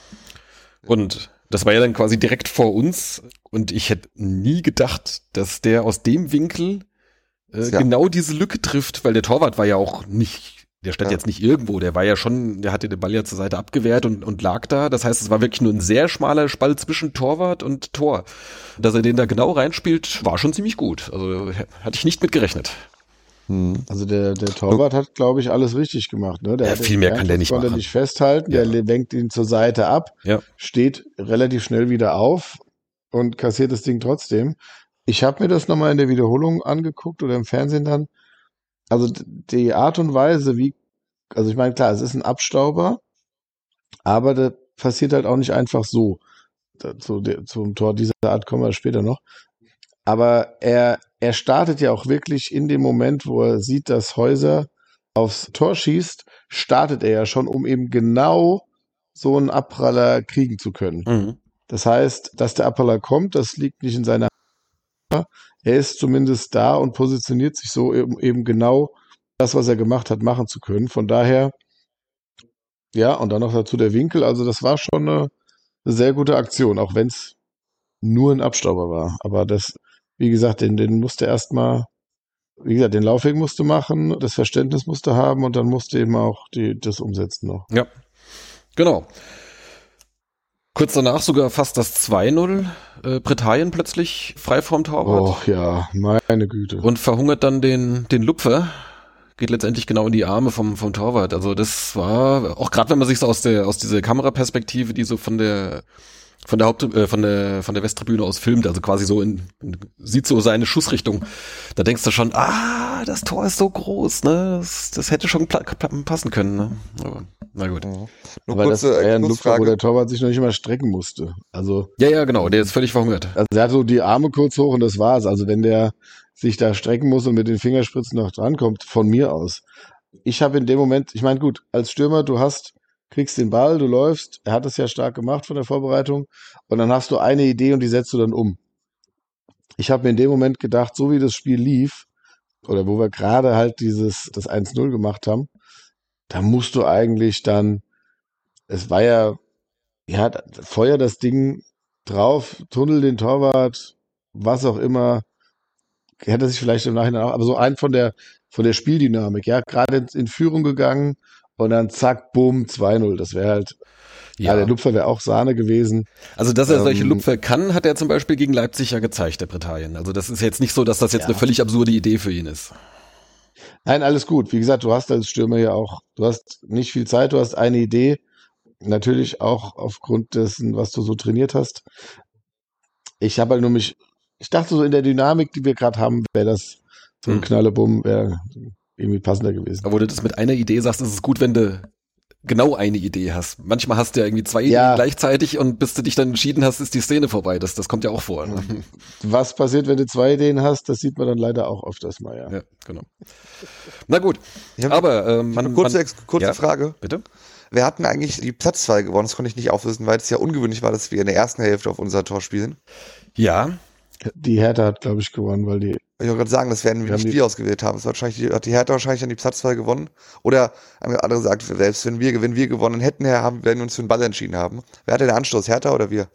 Und das war ja dann quasi direkt vor uns und ich hätte nie gedacht, dass der aus dem Winkel äh, ja. genau diese Lücke trifft, weil der Torwart war ja auch nicht, der stand ja. jetzt nicht irgendwo, der war ja schon, der hatte den Ball ja zur Seite abgewehrt und, und lag da. Das heißt, es war wirklich nur ein sehr schmaler Spalt zwischen Torwart und Tor. Dass er den da genau reinspielt, war schon ziemlich gut. Also hatte ich nicht mit gerechnet. Also der, der Torwart hat, glaube ich, alles richtig gemacht. Ne? Der ja, hat viel mehr kann der nicht konnte machen. nicht festhalten, ja. der lenkt ihn zur Seite ab, ja. steht relativ schnell wieder auf und kassiert das Ding trotzdem. Ich habe mir das nochmal in der Wiederholung angeguckt oder im Fernsehen dann. Also die Art und Weise, wie, also ich meine, klar, es ist ein Abstauber, aber das passiert halt auch nicht einfach so. Zu, zum Tor dieser Art kommen wir später noch. Aber er, er startet ja auch wirklich in dem Moment, wo er sieht, dass Häuser aufs Tor schießt, startet er ja schon, um eben genau so einen Abpraller kriegen zu können. Mhm. Das heißt, dass der Abpraller kommt, das liegt nicht in seiner Hand. Er ist zumindest da und positioniert sich so, eben, eben genau das, was er gemacht hat, machen zu können. Von daher, ja, und dann noch dazu der Winkel. Also das war schon eine, eine sehr gute Aktion, auch wenn es nur ein Abstauber war. Aber das, wie gesagt, den, den musste erstmal, wie gesagt, den Laufweg musste machen, das Verständnis musste haben und dann musste eben auch die, das umsetzen noch. Ja, genau. Kurz danach sogar fast das zwei null. Äh, Britannien plötzlich frei vorm Torwart. Och ja, meine Güte. Und verhungert dann den, den Lupfer. Geht letztendlich genau in die Arme vom, vom Torwart. Also das war, auch gerade wenn man sich so aus der, aus dieser Kameraperspektive, die so von der, von der Haupt, äh, von der, von der Westtribüne aus filmt, also quasi so in, in, sieht so seine Schussrichtung. Da denkst du schon, ah, das Tor ist so groß, ne, das, das hätte schon pla- passen können, ne. Aber, na gut. Ja. Nur Aber kurze, das war ja ein Lupfer, Frage. wo der Torwart sich noch nicht mal strecken musste. Also, Ja, ja, genau, der ist völlig verhungert. also der hat so die Arme kurz hoch und das war's. Also wenn der sich da strecken muss und mit den Fingerspitzen noch drankommt, von mir aus. Ich habe in dem Moment, ich meine, gut, als Stürmer, du hast, kriegst den Ball, du läufst, er hat es ja stark gemacht von der Vorbereitung und dann hast du eine Idee und die setzt du dann um. Ich habe mir in dem Moment gedacht, so wie das Spiel lief, oder wo wir gerade halt dieses, das eins null gemacht haben, da musst du eigentlich dann, es war ja, ja, feuer das Ding drauf, tunnel den Torwart, was auch immer, hätte sich vielleicht im Nachhinein auch, aber so ein von der, von der Spieldynamik, ja, gerade in Führung gegangen und dann zack, bumm, zwei null, das wäre halt, ja. ja, der Lupfer wäre auch Sahne gewesen. Also, dass er ähm, solche Lupfer kann, hat er zum Beispiel gegen Leipzig ja gezeigt, der Britannien. Also, das ist jetzt nicht so, dass das jetzt ja. eine völlig absurde Idee für ihn ist. Nein, alles gut. Wie gesagt, du hast als Stürmer ja auch, du hast nicht viel Zeit, du hast eine Idee. Natürlich auch aufgrund dessen, was du so trainiert hast. Ich habe halt nur mich, ich dachte so in der Dynamik, die wir gerade haben, wäre das so ein Hm. Knallebumm, wäre irgendwie passender gewesen. Aber wo du das mit einer Idee sagst, ist es gut, wenn du genau eine Idee hast. Manchmal hast du ja irgendwie zwei Ja. Ideen gleichzeitig und bis du dich dann entschieden hast, ist die Szene vorbei. Das, das kommt ja auch vor. Ne? Was passiert, wenn du zwei Ideen hast, das sieht man dann leider auch öfters mal, ja. Ja, genau. Na gut, Ich hab- aber ähm, Ich habe man, eine kurze, man, Ex- kurze ja. Frage. Bitte? Wer hat denn eigentlich die Platzwahl gewonnen? Das konnte ich nicht auflösen, weil es ja ungewöhnlich war, dass wir in der ersten Hälfte auf unser Tor spielen. Ja, Die Hertha hat, glaube ich, gewonnen, weil die, Ich wollte gerade sagen, das werden wir Wir haben nicht die- wir ausgewählt haben. Das war wahrscheinlich die, hat die Hertha wahrscheinlich dann die Platzwahl gewonnen. Oder andere sagt, selbst wenn wir, wenn wir gewonnen hätten, haben, werden wir uns für den Ball entschieden haben. Wer hatte den Anstoß? Hertha oder wir?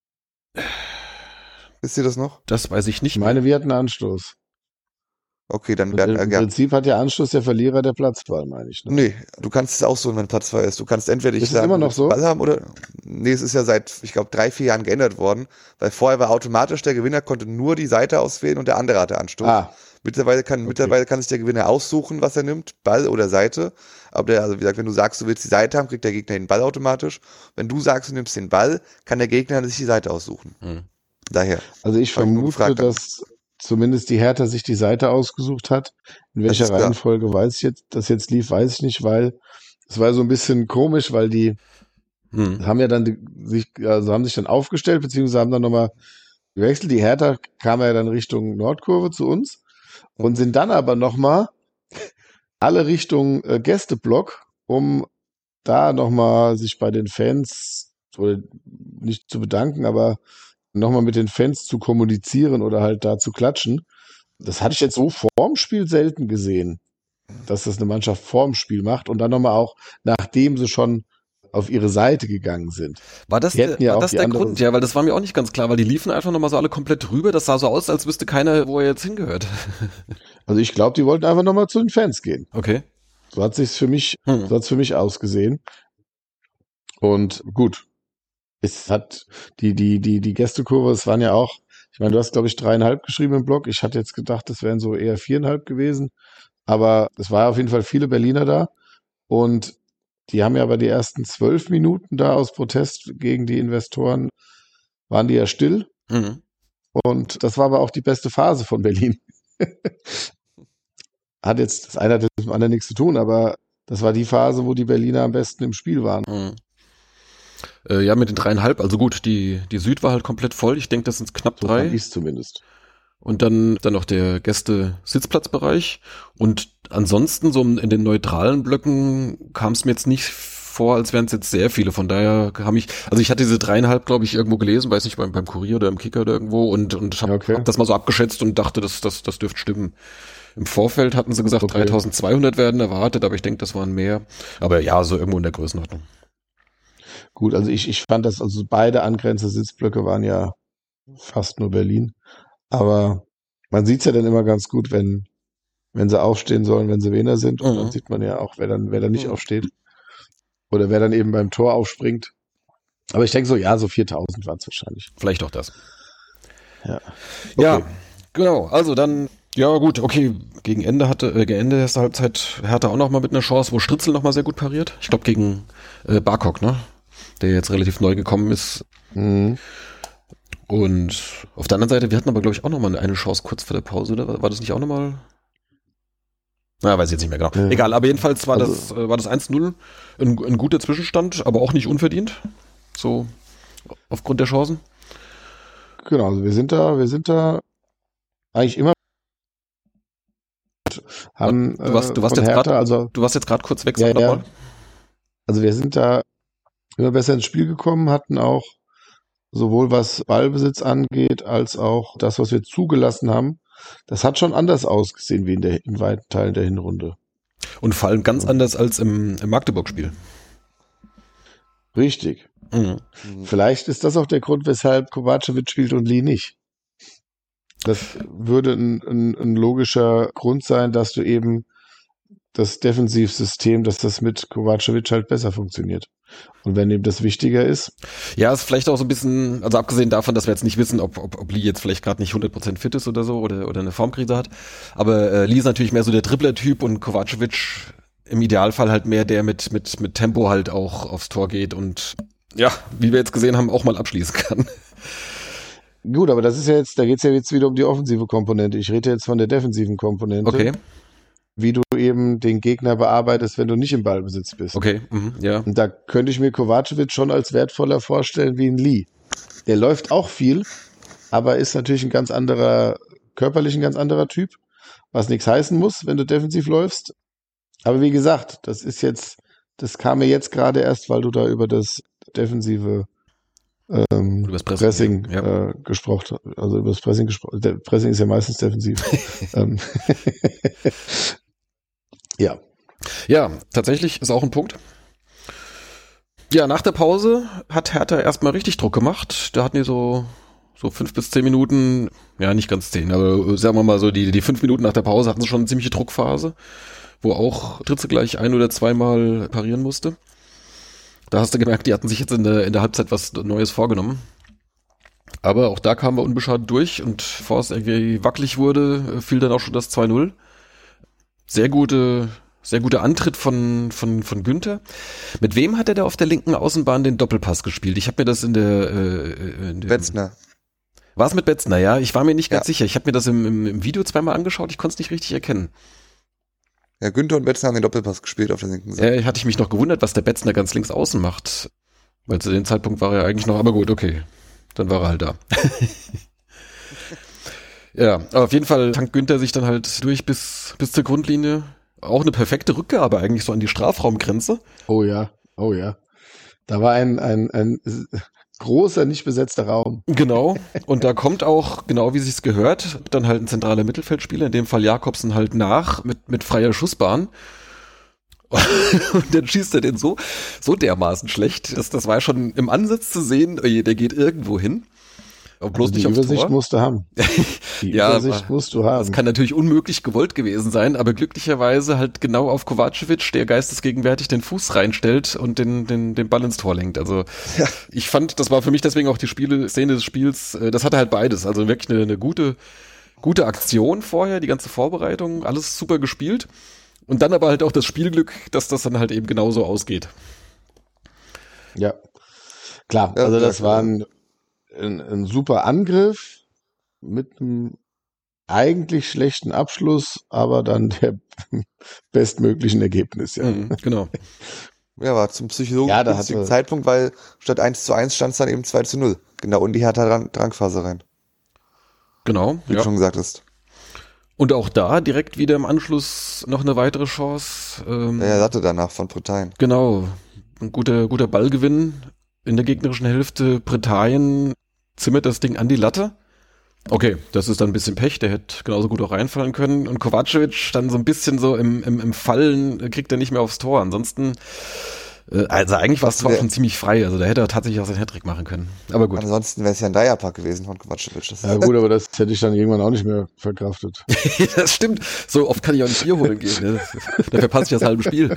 Wisst ihr das noch? das weiß ich ich nicht. meine, wir hatten Anstoß. Okay, dann Und werden Im äh, ja. Prinzip hat der Anstoß der Verlierer der Platzball, meine ich. Ne? Nee, du kannst es auch so, wenn Platzwahl ist. Du kannst entweder ich Ist es sagen, immer noch willst so? du Ball haben oder. Nee, es ist ja seit, ich glaube, drei, vier Jahren geändert worden. Weil vorher war automatisch, der Gewinner konnte nur die Seite auswählen und der andere hatte Anstoß. Ah, Mittlerweile kann, Okay. mittlerweile kann sich der Gewinner aussuchen, was er nimmt, Ball oder Seite. Aber der, also wie gesagt, wenn du sagst, du willst die Seite haben, kriegt der Gegner den Ball automatisch. Wenn du sagst, du nimmst den Ball, kann der Gegner sich die Seite aussuchen. Hm. Daher. also ich Hab ich nur vermute, gefragt. dass zumindest die Hertha sich die Seite ausgesucht hat. In welcher ist klar. Reihenfolge weiß ich jetzt, das jetzt lief, weiß ich nicht, weil es war so ein bisschen komisch, weil die Hm. haben ja dann die, sich, also haben sich dann aufgestellt, beziehungsweise haben dann nochmal gewechselt. Die Hertha kam ja dann Richtung Nordkurve zu uns und sind dann aber nochmal alle Richtung äh, Gästeblock um da nochmal sich bei den Fans, oder nicht zu bedanken, aber nochmal mit den Fans zu kommunizieren oder halt da zu klatschen. Das hatte ich jetzt so vorm Spiel selten gesehen, dass das eine Mannschaft vorm Spiel macht und dann nochmal auch, nachdem sie schon auf ihre Seite gegangen sind. War das, der, ja war das der Grund? Ja, weil das war mir auch nicht ganz klar, weil die liefen einfach nochmal so alle komplett rüber. Das sah so aus, als wüsste keiner, wo er jetzt hingehört. Also ich glaube, die wollten einfach nochmal zu den Fans gehen. Okay. So hat sich's für mich, hm. so hat's für mich ausgesehen. Und gut. Es hat die, die, die, die Gästekurve, es waren ja auch, ich meine, du hast, glaube ich, dreieinhalb geschrieben im Blog. Ich hatte jetzt gedacht, das wären so eher viereinhalb gewesen. Aber es war auf jeden Fall viele Berliner da. Und die haben ja aber die ersten zwölf Minuten da aus Protest gegen die Investoren, waren die ja still. Mhm. Und das war aber auch die beste Phase von Berlin. Hat jetzt, das eine hat jetzt mit dem anderen nichts zu tun, aber das war die Phase, wo die Berliner am besten im Spiel waren. Mhm. Äh, ja, mit den dreieinhalb, also gut, die, die Süd war halt komplett voll. Ich denke, das sind knapp so drei. So ich zumindest. Und dann, dann noch der Gäste-Sitzplatzbereich. Und ansonsten, so in den neutralen Blöcken kam es mir jetzt nicht vor, als wären es jetzt sehr viele. Von daher kam ich, also ich hatte diese dreieinhalb, glaube ich, irgendwo gelesen, weiß nicht, beim, beim Kurier oder im Kicker oder irgendwo und, und habe okay. hab das mal so abgeschätzt und dachte, das, das, das dürfte stimmen. Im Vorfeld hatten sie gesagt, okay. dreitausendzweihundert werden erwartet, aber ich denke, das waren mehr. Aber ja, so irgendwo in der Größenordnung. Gut, also ich, ich fand das, also beide angrenzende Sitzblöcke waren ja fast nur Berlin. Aber man sieht's ja dann immer ganz gut, wenn, wenn sie aufstehen sollen, wenn sie Wiener sind. Und mhm. dann sieht man ja auch, wer dann, wer dann nicht mhm. aufsteht. Oder wer dann eben beim Tor aufspringt. Aber ich denke so, ja, so viertausend waren es wahrscheinlich. Vielleicht auch das. Ja. Okay. Ja, genau. Also dann, ja gut, okay. Gegen Ende hatte, äh, gegen Ende der ersten Halbzeit Hertha auch noch mal mit einer Chance, wo Stritzel noch mal sehr gut pariert. Ich glaube gegen äh, Barkok, ne? Der jetzt relativ neu gekommen ist. Mhm. Und auf der anderen Seite, wir hatten aber, glaube ich, auch nochmal eine Chance kurz vor der Pause, oder? War das nicht auch nochmal? Na, weiß ich jetzt nicht mehr genau. Ja. Egal, aber jedenfalls war also, das war das eins null ein, ein guter Zwischenstand, aber auch nicht unverdient. So, aufgrund der Chancen. Genau, also wir sind da, wir sind da eigentlich immer haben, du warst, du warst jetzt gerade, also, du warst jetzt gerade kurz weg, ja, sag ja. nochmal. Also wir sind da immer besser ins Spiel gekommen, hatten auch sowohl was Ballbesitz angeht, als auch das, was wir zugelassen haben. Das hat schon anders ausgesehen wie in, der, in weiten Teilen der Hinrunde. Und vor allem ganz ja. anders als im, im Magdeburg-Spiel. Richtig. Mhm. Vielleicht ist das auch der Grund, weshalb Kovacevic spielt und Lee nicht. Das würde ein, ein, ein logischer Grund sein, dass du eben das Defensivsystem, dass das mit Kovacevic halt besser funktioniert. Und wenn ihm das wichtiger ist. Ja, ist vielleicht auch so ein bisschen, also abgesehen davon, dass wir jetzt nicht wissen, ob, ob, ob Lee jetzt vielleicht gerade nicht hundert Prozent fit ist oder so oder, oder eine Formkrise hat. Aber äh, Lee ist natürlich mehr so der Dribbler-Typ und Kovacevic im Idealfall halt mehr der mit, mit, mit Tempo halt auch aufs Tor geht und ja, wie wir jetzt gesehen haben, auch mal abschließen kann. Gut, aber das ist ja jetzt, da geht's ja jetzt wieder um die offensive Komponente. Ich rede jetzt von der defensiven Komponente. Okay. Wie du eben den Gegner bearbeitest, wenn du nicht im Ballbesitz bist. Okay, mhm, ja. Und da könnte ich mir Kovacevic schon als wertvoller vorstellen wie ein Lee. Der läuft auch viel, aber ist natürlich ein ganz anderer, körperlich ein ganz anderer Typ, was nichts heißen muss, wenn du defensiv läufst. Aber wie gesagt, das ist jetzt, das kam mir jetzt gerade erst, weil du da über das defensive ähm, über das Pressing, Pressing ja. äh, gesprochen, also über das Pressing gesprochen. Der Pressing ist ja meistens defensiv. ähm, Ja. Ja, tatsächlich ist auch ein Punkt. Ja, nach der Pause hat Hertha erstmal richtig Druck gemacht. Da hatten die so, so fünf bis zehn Minuten, ja nicht ganz zehn, aber sagen wir mal so, die, die fünf Minuten nach der Pause hatten sie schon eine ziemliche Druckphase, wo auch Dritze gleich ein- oder zweimal parieren musste. Da hast du gemerkt, die hatten sich jetzt in der, in der Halbzeit was Neues vorgenommen. Aber auch da kamen wir unbeschadet durch und bevor es irgendwie wackelig wurde, fiel dann auch schon das zwei null. Sehr gute, sehr guter Antritt von, von, von Günther. Mit wem hat er da auf der linken Außenbahn den Doppelpass gespielt? Ich habe mir das in der, äh, in Betzner. War es mit Betzner, ja? Ich war mir nicht ganz ja. sicher. Ich habe mir das im, im, im Video zweimal angeschaut. Ich konnte es nicht richtig erkennen. Ja, Günther und Betzner haben den Doppelpass gespielt auf der linken Seite. Ja, hatte ich mich noch gewundert, was der Betzner ganz links außen macht. Weil zu dem Zeitpunkt war er eigentlich noch, aber gut, okay. Dann war er halt da. Ja, aber auf jeden Fall tankt Günther sich dann halt durch bis, bis zur Grundlinie. Auch eine perfekte Rückgabe eigentlich so an die Strafraumgrenze. Oh ja, oh ja. Da war ein, ein, ein großer, nicht besetzter Raum. Genau. Und da kommt auch, genau wie sich's gehört, dann halt ein zentraler Mittelfeldspieler, in dem Fall Jakobsen halt nach mit, mit freier Schussbahn. Und dann schießt er den so, so dermaßen schlecht, dass das war schon im Ansatz zu sehen, oje, der geht irgendwo hin. Aber bloß Also nicht die aufs Übersicht Tor. musst du haben. Die Ja, Übersicht aber musst du haben. Das kann natürlich unmöglich gewollt gewesen sein, aber glücklicherweise halt genau auf Kovacevic, der geistesgegenwärtig den Fuß reinstellt und den, den, den Ball ins Tor lenkt. Also Ja. ich fand, das war für mich deswegen auch die Spiele, Szene des Spiels, äh, das hatte halt beides. Also wirklich eine, eine gute, gute Aktion vorher, die ganze Vorbereitung, alles super gespielt. Und dann aber halt auch das Spielglück, dass das dann halt eben genauso ausgeht. Ja, klar. Ja, Also ja, das klar. war ein, ein, ein super Angriff mit einem eigentlich schlechten Abschluss, aber dann der bestmöglichen Ergebnis. Ja, Mhm, genau. Ja, war zum psychologisch Ja, da günstigen hatte- Zeitpunkt, weil statt eins zu eins stand es dann eben zwei zu null. Genau, in die Hertha Drang- Drangphase rein, Genau. wie Ja. du schon gesagt hast. Und auch da direkt wieder im Anschluss noch eine weitere Chance. Ähm, Ja, er hatte danach von Bretagne. Genau. Ein guter, guter Ballgewinn in der gegnerischen Hälfte. Britannien zimmert das Ding an die Latte. Okay, das ist dann ein bisschen Pech, der hätte genauso gut auch reinfallen können. Und Kovacevic dann so ein bisschen so im, im, im Fallen äh, kriegt er nicht mehr aufs Tor. Ansonsten, äh, also eigentlich war das Tor Der- schon ziemlich frei. Also da hätte er tatsächlich auch seinen Hattrick machen können. Aber gut. Ansonsten wäre es ja ein Dreierpack gewesen von Kovacevic. Das ja gut, aber das hätte ich dann irgendwann auch nicht mehr verkraftet. Das stimmt. So oft kann ich auch nicht Bier holen gehen. Ne? Da verpasse ich das halbe Spiel.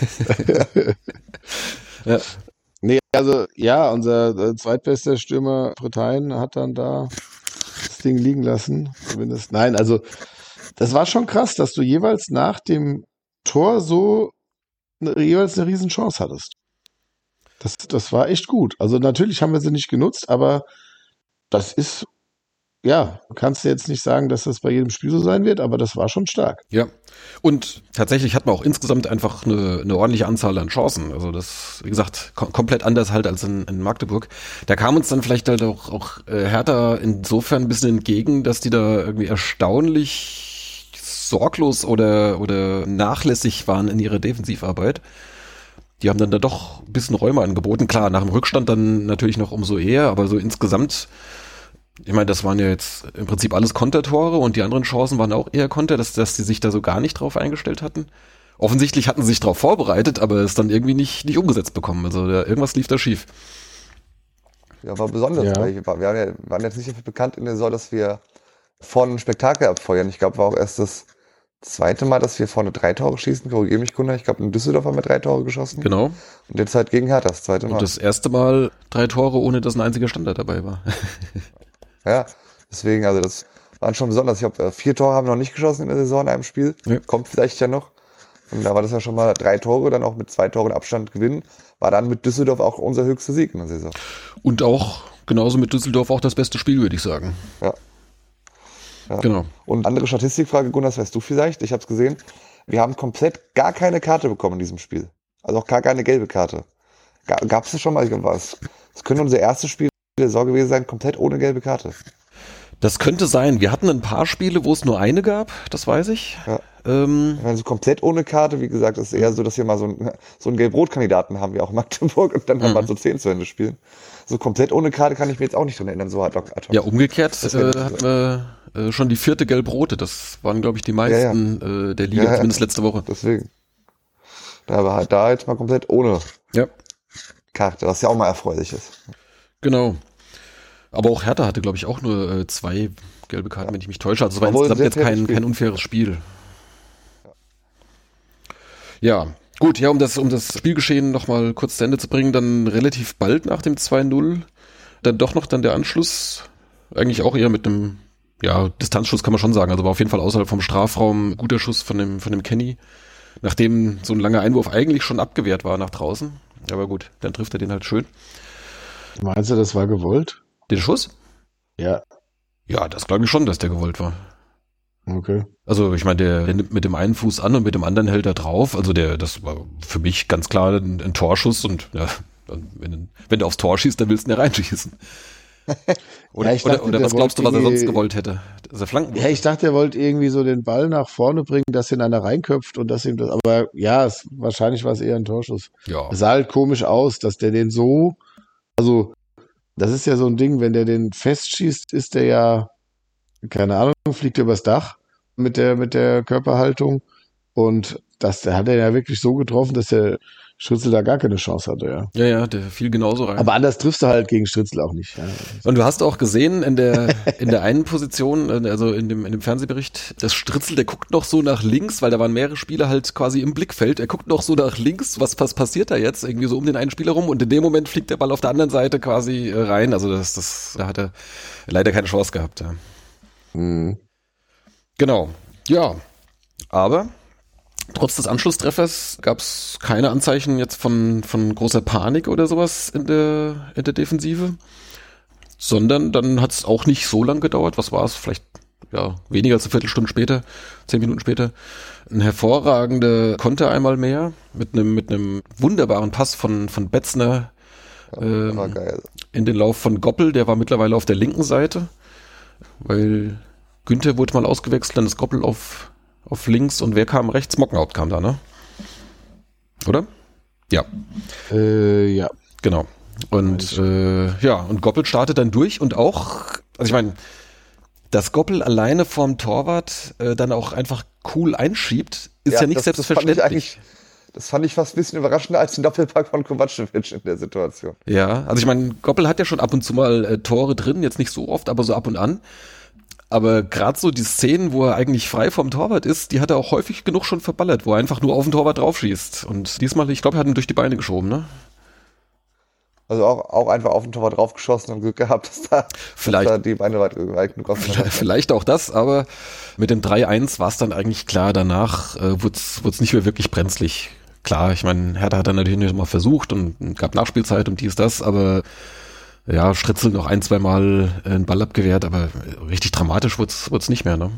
Ja. Nee, also ja, unser äh, zweitbester Stürmer Bretagne hat dann da das Ding liegen lassen. Zumindest. Nein, also das war schon krass, dass du jeweils nach dem Tor so eine, jeweils eine Riesenchance hattest. Das, das war echt gut. Also natürlich haben wir sie nicht genutzt, aber das ist, ja, du kannst jetzt nicht sagen, dass das bei jedem Spiel so sein wird, aber das war schon stark. Ja, und tatsächlich hat man auch insgesamt einfach eine, eine ordentliche Anzahl an Chancen. Also das, wie gesagt, kom komplett anders halt als in, in Magdeburg. Da kam uns dann vielleicht halt auch, auch äh, Hertha insofern ein bisschen entgegen, dass die da irgendwie erstaunlich sorglos oder, oder nachlässig waren in ihrer Defensivarbeit. Die haben dann da doch ein bisschen Räume angeboten. Klar, nach dem Rückstand dann natürlich noch umso eher, aber so insgesamt, ich meine, das waren ja jetzt im Prinzip alles Kontertore und die anderen Chancen waren auch eher Konter, dass, dass die sich da so gar nicht drauf eingestellt hatten. Offensichtlich hatten sie sich drauf vorbereitet, aber es dann irgendwie nicht, nicht umgesetzt bekommen. Also da, irgendwas lief da schief. Ja, war besonders. Ja. Weil wir waren, ja, waren jetzt nicht dafür bekannt in der Saison, dass wir vorne ein Spektakel abfeuern. Ich glaube, war auch erst das zweite Mal, dass wir vorne drei Tore schießen. Korrigiere mich, Gunnar. Ich glaube, in Düsseldorf haben wir drei Tore geschossen. Genau. Und jetzt halt gegen Hertha das zweite Mal. Und das erste Mal drei Tore, ohne dass ein einziger Standard dabei war. Ja, deswegen, also das waren schon besonders. Ich glaube, vier Tore haben wir noch nicht geschossen in der Saison in einem Spiel. Ja. Kommt vielleicht ja noch. Und da war das ja schon mal drei Tore, dann auch mit zwei Toren Abstand gewinnen. War dann mit Düsseldorf auch unser höchster Sieg in der Saison. Und auch genauso mit Düsseldorf auch das beste Spiel, würde ich sagen. Ja. Ja. Genau. Und andere Statistikfrage, Gunnar, das weißt du vielleicht, ich habe es gesehen. Wir haben komplett gar keine Karte bekommen in diesem Spiel. Also auch gar keine gelbe Karte. Gab es das schon mal? Ich glaub, was? Das könnte unser erstes Spiel der Saison gewesen sein, komplett ohne gelbe Karte. Das könnte sein. Wir hatten ein paar Spiele, wo es nur eine gab, das weiß ich. Ja. Ähm, Ich meine, so komplett ohne Karte, wie gesagt, ist eher so, dass wir mal so einen, so einen Gelb-Rot-Kandidaten haben, wie auch in Magdeburg, und dann haben wir so zehn zu Ende spielen. So komplett ohne Karte kann ich mir jetzt auch nicht dran erinnern, so ad hoc. ad hoc. ja, umgekehrt Das äh, wär- hatten wir äh, schon die vierte Gelb-Rote. Das waren, glaube ich, die meisten Äh, der Liga, Ja, ja. zumindest letzte Woche. Deswegen. Da war halt da jetzt mal komplett ohne Ja, Karte, was ja auch mal erfreulich ist. genau. Aber auch Hertha hatte, glaube ich, auch nur äh, zwei gelbe Karten, wenn ich mich täusche. Also es war Obwohl, insgesamt sehr jetzt kein, faires Spiel. kein unfaires Spiel. Ja, gut, ja, um das, um das Spielgeschehen nochmal kurz zu Ende zu bringen, dann relativ bald nach dem zwei null, dann doch noch dann der Anschluss, eigentlich auch eher mit einem, ja, Distanzschuss kann man schon sagen, also war auf jeden Fall außerhalb vom Strafraum, guter Schuss von dem, von dem Kenny, nachdem so ein langer Einwurf eigentlich schon abgewehrt war nach draußen, aber gut, dann trifft er den halt schön. Meinst du, das war gewollt? Den Schuss? Ja, Ja, das glaube ich schon, dass der gewollt war. okay. Also ich meine, der, der nimmt mit dem einen Fuß an und mit dem anderen hält er drauf. Also der, das war für mich ganz klar ein, ein Torschuss und ja, dann, wenn, wenn du aufs Tor schießt, dann willst du ihn ja reinschießen. Oder, Ja, ich dachte, oder, oder der was glaubst du, was er wollte sonst irgendwie- gewollt hätte? Dass er Flanken Ja, ich dachte, er wollte irgendwie so den Ball nach vorne bringen, dass ihn einer reinköpft und dass ihm das, aber ja, es, wahrscheinlich war es eher ein Torschuss. Ja. Es sah halt komisch aus, dass der den so, also, das ist ja so ein Ding, wenn der den festschießt, ist der ja, keine Ahnung, fliegt er übers Dach mit der, mit der Körperhaltung und das, der hat er ja wirklich so getroffen, dass der Stritzel da gar keine Chance hatte, ja. Ja, ja, der fiel genauso rein. Aber anders triffst du halt gegen Stritzel auch nicht, ja. Und du hast auch gesehen in der in der einen Position, also in dem in dem Fernsehbericht, das Stritzel, der guckt noch so nach links, weil da waren mehrere Spieler halt quasi im Blickfeld. Er guckt noch so nach links, was was passiert da jetzt? Irgendwie so um den einen Spieler rum und in dem Moment fliegt der Ball auf der anderen Seite quasi rein. Also das das da hat er leider keine Chance gehabt. Ja. Mhm. Genau. Ja. Aber trotz des Anschlusstreffers gab es keine Anzeichen jetzt von von großer Panik oder sowas in der in der Defensive, sondern dann hat es auch nicht so lang gedauert. Was war es? Vielleicht ja weniger als eine Viertelstunde später, zehn Minuten später, ein hervorragender Konter einmal mehr mit einem mit einem wunderbaren Pass von von Betzner ähm, War geil. in den Lauf von Goppel. Der war mittlerweile auf der linken Seite, weil Günther wurde mal ausgewechselt, dann ist Goppel auf auf links und wer kam rechts? Mockenhaupt kam da, ne? Oder? Ja, Äh, ja. genau. Und äh, ja, und Goppel startet dann durch und auch, also ich meine, dass Goppel alleine vorm Torwart äh, dann auch einfach cool einschiebt, ist ja, nicht das, das fand ich selbstverständlich. eigentlich, das fand ich fast ein bisschen überraschender als den Doppelpack von Kovacevic in der Situation. Ja, also ich meine, Goppel hat ja schon ab und zu mal äh, Tore drin, jetzt nicht so oft, aber so ab und an. Aber gerade so die Szenen, wo er eigentlich frei vom Torwart ist, die hat er auch häufig genug schon verballert, wo er einfach nur auf den Torwart draufschießt. Und diesmal, ich glaube, er hat ihn durch die Beine geschoben, ne? Also auch, auch einfach auf den Torwart draufgeschossen und Glück gehabt, dass da, Vielleicht. dass da die Beine weit, weit genug auseinander Vielleicht, vielleicht auch das, aber mit dem drei eins war es dann eigentlich klar, danach äh, wurde es nicht mehr wirklich brenzlig. Klar, ich meine, Hertha hat dann natürlich noch mal versucht und gab Nachspielzeit und dies, das, aber ja, Stritzel noch ein, zwei Mal einen Ball abgewehrt, aber richtig dramatisch wurde es nicht mehr, ne?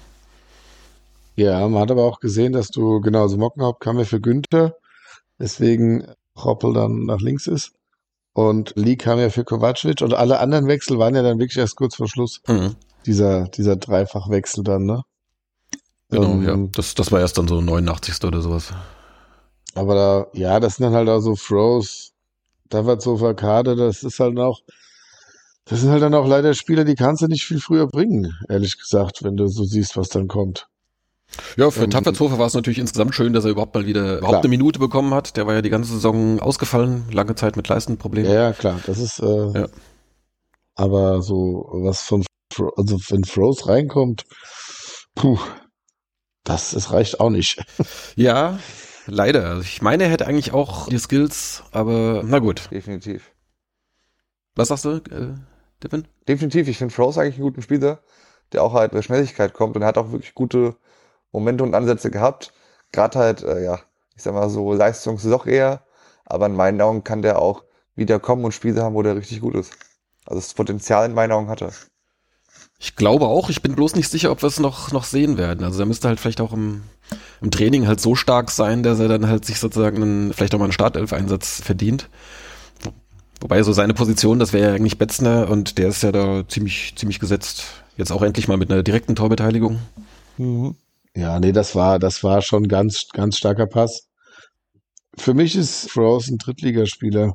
Ja, man hat aber auch gesehen, dass du, genau, so Mockenhaupt kam ja für Günther, deswegen Hoppel dann nach links ist. Und Lee kam ja für Kovacevic und alle anderen Wechsel waren ja dann wirklich erst kurz vor Schluss. Mhm. Dieser, dieser Dreifachwechsel dann, ne? Genau, Ähm, ja. Das, das war erst dann so neunundachtzigste oder sowas. Aber da, ja, das sind dann halt auch so Throws, Davidshofer, Kade, das ist halt auch, das sind halt dann auch leider Spieler, die kannst du nicht viel früher bringen, ehrlich gesagt, wenn du so siehst, was dann kommt. Ja, für Ähm, Tapfertshofer war es natürlich insgesamt schön, dass er überhaupt mal wieder überhaupt Klar. eine Minute bekommen hat. Der war ja die ganze Saison ausgefallen, lange Zeit mit Leistenproblemen. Ja, ja, klar, das ist, äh, Ja. aber so was von, Fro- also wenn Froze reinkommt, puh, das, das reicht auch nicht. Ja, leider. Also ich meine, er hätte eigentlich auch die Skills, aber na gut. Definitiv. Was sagst du, äh, Devin? Definitiv, ich finde Froze eigentlich einen guten Spieler, der auch halt mit Schnelligkeit kommt und er hat auch wirklich gute Momente und Ansätze gehabt. Gerade halt, äh, ja, ich sag mal so Leistungsloch eher, aber in meinen Augen kann der auch wieder kommen und Spiele haben, wo der richtig gut ist. Also das Potenzial in meinen Augen hat er. Ich glaube auch, ich bin bloß nicht sicher, ob wir es noch, noch sehen werden. Also er müsste halt vielleicht auch im, im Training halt so stark sein, dass er dann halt sich sozusagen einen, vielleicht auch mal einen Startelf-Einsatz verdient. Wobei so seine Position, das wäre ja eigentlich Betzner und der ist ja da ziemlich, ziemlich gesetzt. Jetzt auch endlich mal mit einer direkten Torbeteiligung. Ja, nee, das war, das war schon ganz, ganz starker Pass. Für mich ist Froze ein Drittligaspieler.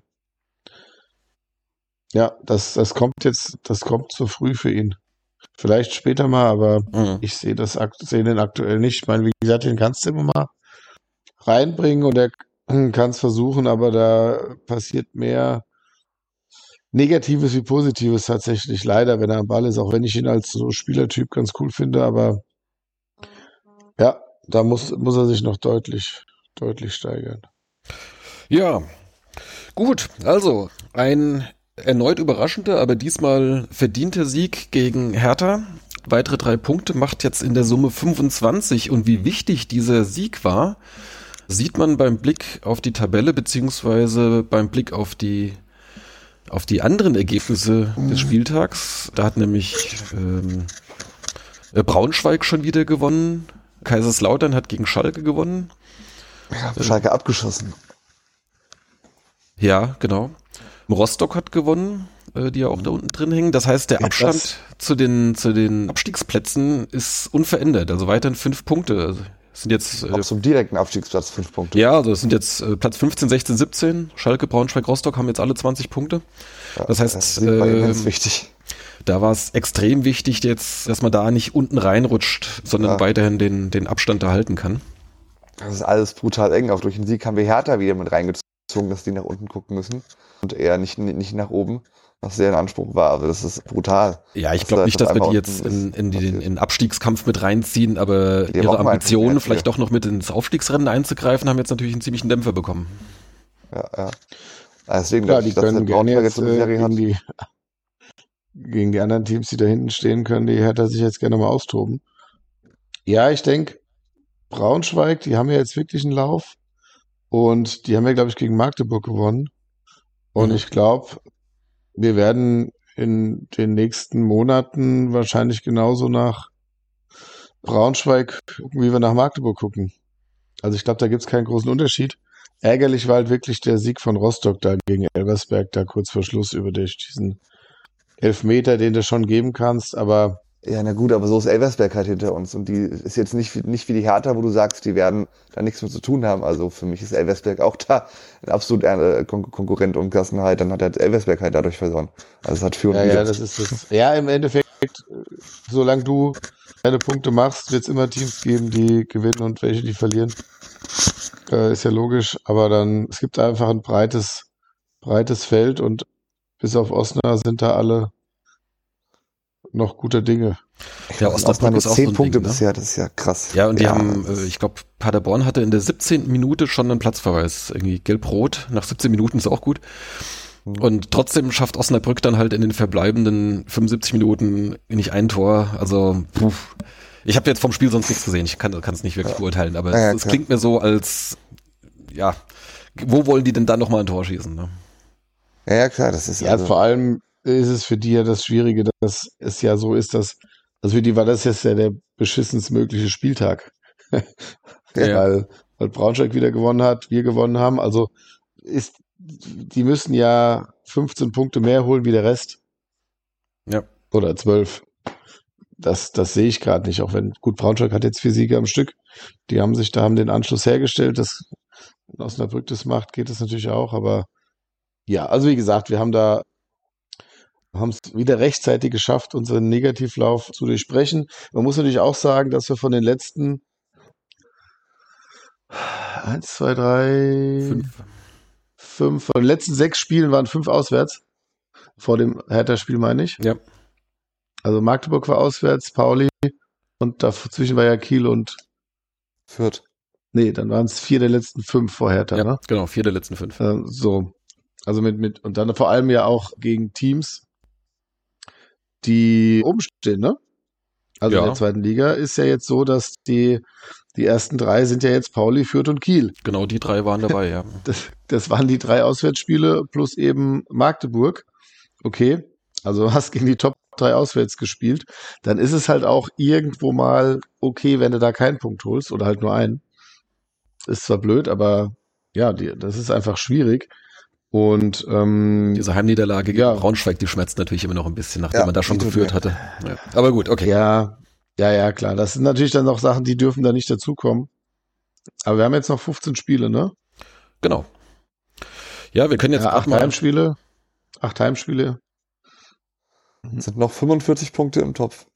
Ja, das, das kommt jetzt, das kommt zu früh für ihn. Vielleicht später mal, aber Mhm. ich sehe das, akt- sehe den aktuell nicht. Ich meine, wie gesagt, den kannst du immer mal reinbringen und er kann es versuchen, aber da passiert mehr Negatives wie Positives tatsächlich leider, wenn er am Ball ist, auch wenn ich ihn als so Spielertyp ganz cool finde, aber ja, da muss, muss er sich noch deutlich, deutlich steigern. Ja, gut. Also ein erneut überraschender, aber diesmal verdienter Sieg gegen Hertha. Weitere drei Punkte macht jetzt in der Summe fünfundzwanzig. Und wie wichtig dieser Sieg war, sieht man beim Blick auf die Tabelle beziehungsweise beim Blick auf die auf die anderen Ergebnisse des Spieltags. Da hat nämlich ähm, Braunschweig schon wieder gewonnen. Kaiserslautern hat gegen Schalke gewonnen. Ja, Schalke abgeschossen. Ja, genau. Rostock hat gewonnen, äh, die ja auch da unten drin hängen. Das heißt, der Ja, Abstand das- zu den zu den Abstiegsplätzen ist unverändert. Also weiterhin fünf Punkte. Also es sind jetzt äh, Auch zum direkten Abstiegsplatz fünf Punkte. ja, also es sind jetzt äh, Platz fünfzehn, sechzehn, siebzehn. Schalke, Braunschweig, Rostock haben jetzt alle zwanzig Punkte. Ja, Das heißt, das ist bei ähm, immens wichtig. Da war es extrem wichtig jetzt, dass man da nicht unten reinrutscht, sondern Ja. weiterhin den den Abstand da halten kann. Das ist alles brutal eng. Auch durch den Sieg haben wir Hertha wieder mit reingezogen, dass die nach unten gucken müssen und eher nicht, nicht nach oben, was sehr in Anspruch war. Also das ist brutal. Ja, ich Das glaube ist nicht, dass wir einfach die jetzt unten in, ist in, die, den, passiert. in den Abstiegskampf mit reinziehen, aber Die haben ihre auch mal Ambitionen, einen vielleicht doch noch mit ins Aufstiegsrennen einzugreifen, haben jetzt natürlich einen ziemlichen Dämpfer bekommen. Ja, ja. Deswegen Klar, glaube die ich, dass können der gerne Braunschweig jetzt jetzt so eine äh, Serie hat. gegen die, gegen die anderen Teams, die da hinten stehen, können die Hertha sich jetzt gerne mal austoben. Ja, ich denke, Braunschweig, die haben ja jetzt wirklich einen Lauf und die haben ja, glaube ich, gegen Magdeburg gewonnen. Und Mhm. ich glaube, wir werden in den nächsten Monaten wahrscheinlich genauso nach Braunschweig gucken, wie wir nach Magdeburg gucken. Also ich glaube, da gibt's keinen großen Unterschied. Ärgerlich war halt wirklich der Sieg von Rostock da gegen Elversberg, da kurz vor Schluss über durch diesen Elfmeter, den du schon geben kannst, aber Ja, na gut, aber so ist Elversberg halt hinter uns. Und die ist jetzt nicht, wie- nicht wie die Hertha, wo du sagst, die werden da nichts mehr zu tun haben. Also für mich ist Elversberg auch da ein absolut äh, Kon Konkurrent um Klassenheit. Dann hat er Elversberg halt dadurch verloren. Also es hat für und ja, wider. ja, das ist das. Ja, im Endeffekt, äh, solange du deine Punkte machst, wird es immer Teams geben, die gewinnen und welche, die verlieren. Äh, ist ja logisch, aber dann, es gibt einfach ein breites, breites Feld und bis auf Osnabrück sind da alle noch guter Dinge. Ja, Osnabrück Osnabrück nur ist auch zehn so ein Punkte Ding, ne? bisher, das ist ja krass. Ja, und die haben, das äh, ist- ich glaube, Paderborn hatte in der siebzehnten Minute schon einen Platzverweis. Irgendwie gelb-rot, nach siebzehn Minuten ist auch gut. Mhm. Und trotzdem schafft Osnabrück dann halt in den verbleibenden fünfundsiebzig Minuten nicht ein Tor. Also, puh. Ich habe jetzt vom Spiel sonst nichts gesehen. Ich kann es nicht wirklich beurteilen, aber Ja, ja, es, es klar. klingt mir so, als, ja, wo wollen die denn dann nochmal ein Tor schießen? Ne? ja, ja, klar, das ist Ja, also, vor allem ist es für die ja das Schwierige, dass es ja so ist, dass, also für die war das jetzt ja der beschissenst mögliche Spieltag. Ja. Weil, weil Braunschweig wieder gewonnen hat, wir gewonnen haben. Also ist, die müssen ja fünfzehn Punkte mehr holen wie der Rest. Ja. Oder zwölf. Das, das sehe ich gerade nicht, auch wenn, gut, Braunschweig hat jetzt vier Siege am Stück. Die haben sich, da haben den Anschluss hergestellt, dass Osnabrück das macht, geht es natürlich auch, aber ja, also wie gesagt, wir haben da, haben es wieder rechtzeitig geschafft, unseren Negativlauf zu durchbrechen. Man muss natürlich auch sagen, dass wir von den letzten eins, zwei, drei, Fünf. fünf, von den letzten sechs Spielen waren fünf auswärts. Vor dem Hertha-Spiel meine ich. Ja. Also Magdeburg war auswärts, Pauli und dazwischen war ja Kiel und Fürth. nee, dann waren es vier der letzten fünf vor Hertha, Ja, ne? genau, vier der letzten fünf. Äh, so. Also mit, mit, und dann vor allem ja auch gegen Teams, die oben stehen, ne? Also Ja. in der zweiten Liga ist ja jetzt so, dass die, die ersten drei sind ja jetzt Pauli, Fürth und Kiel. Genau, die drei waren dabei, ja. Das, das waren die drei Auswärtsspiele plus eben Magdeburg. Okay, also hast gegen die Top drei auswärts gespielt. Dann ist es halt auch irgendwo mal okay, wenn du da keinen Punkt holst oder halt nur einen. Ist zwar blöd, aber ja, die, das ist einfach schwierig. Und ähm, Diese Heimniederlage gegen Ja. Braunschweig, die schmerzt natürlich immer noch ein bisschen, nachdem Ja, man da schon die tut geführt weh. hatte. Ja. Aber gut, okay. ja, ja, ja, klar. Das sind natürlich dann noch Sachen, die dürfen da nicht dazukommen. Aber wir haben jetzt noch fünfzehn Spiele, ne? Genau. Ja, wir können jetzt Ja, grad acht mal. Heimspiele. Acht Heimspiele. Es sind noch fünfundvierzig Punkte im Topf.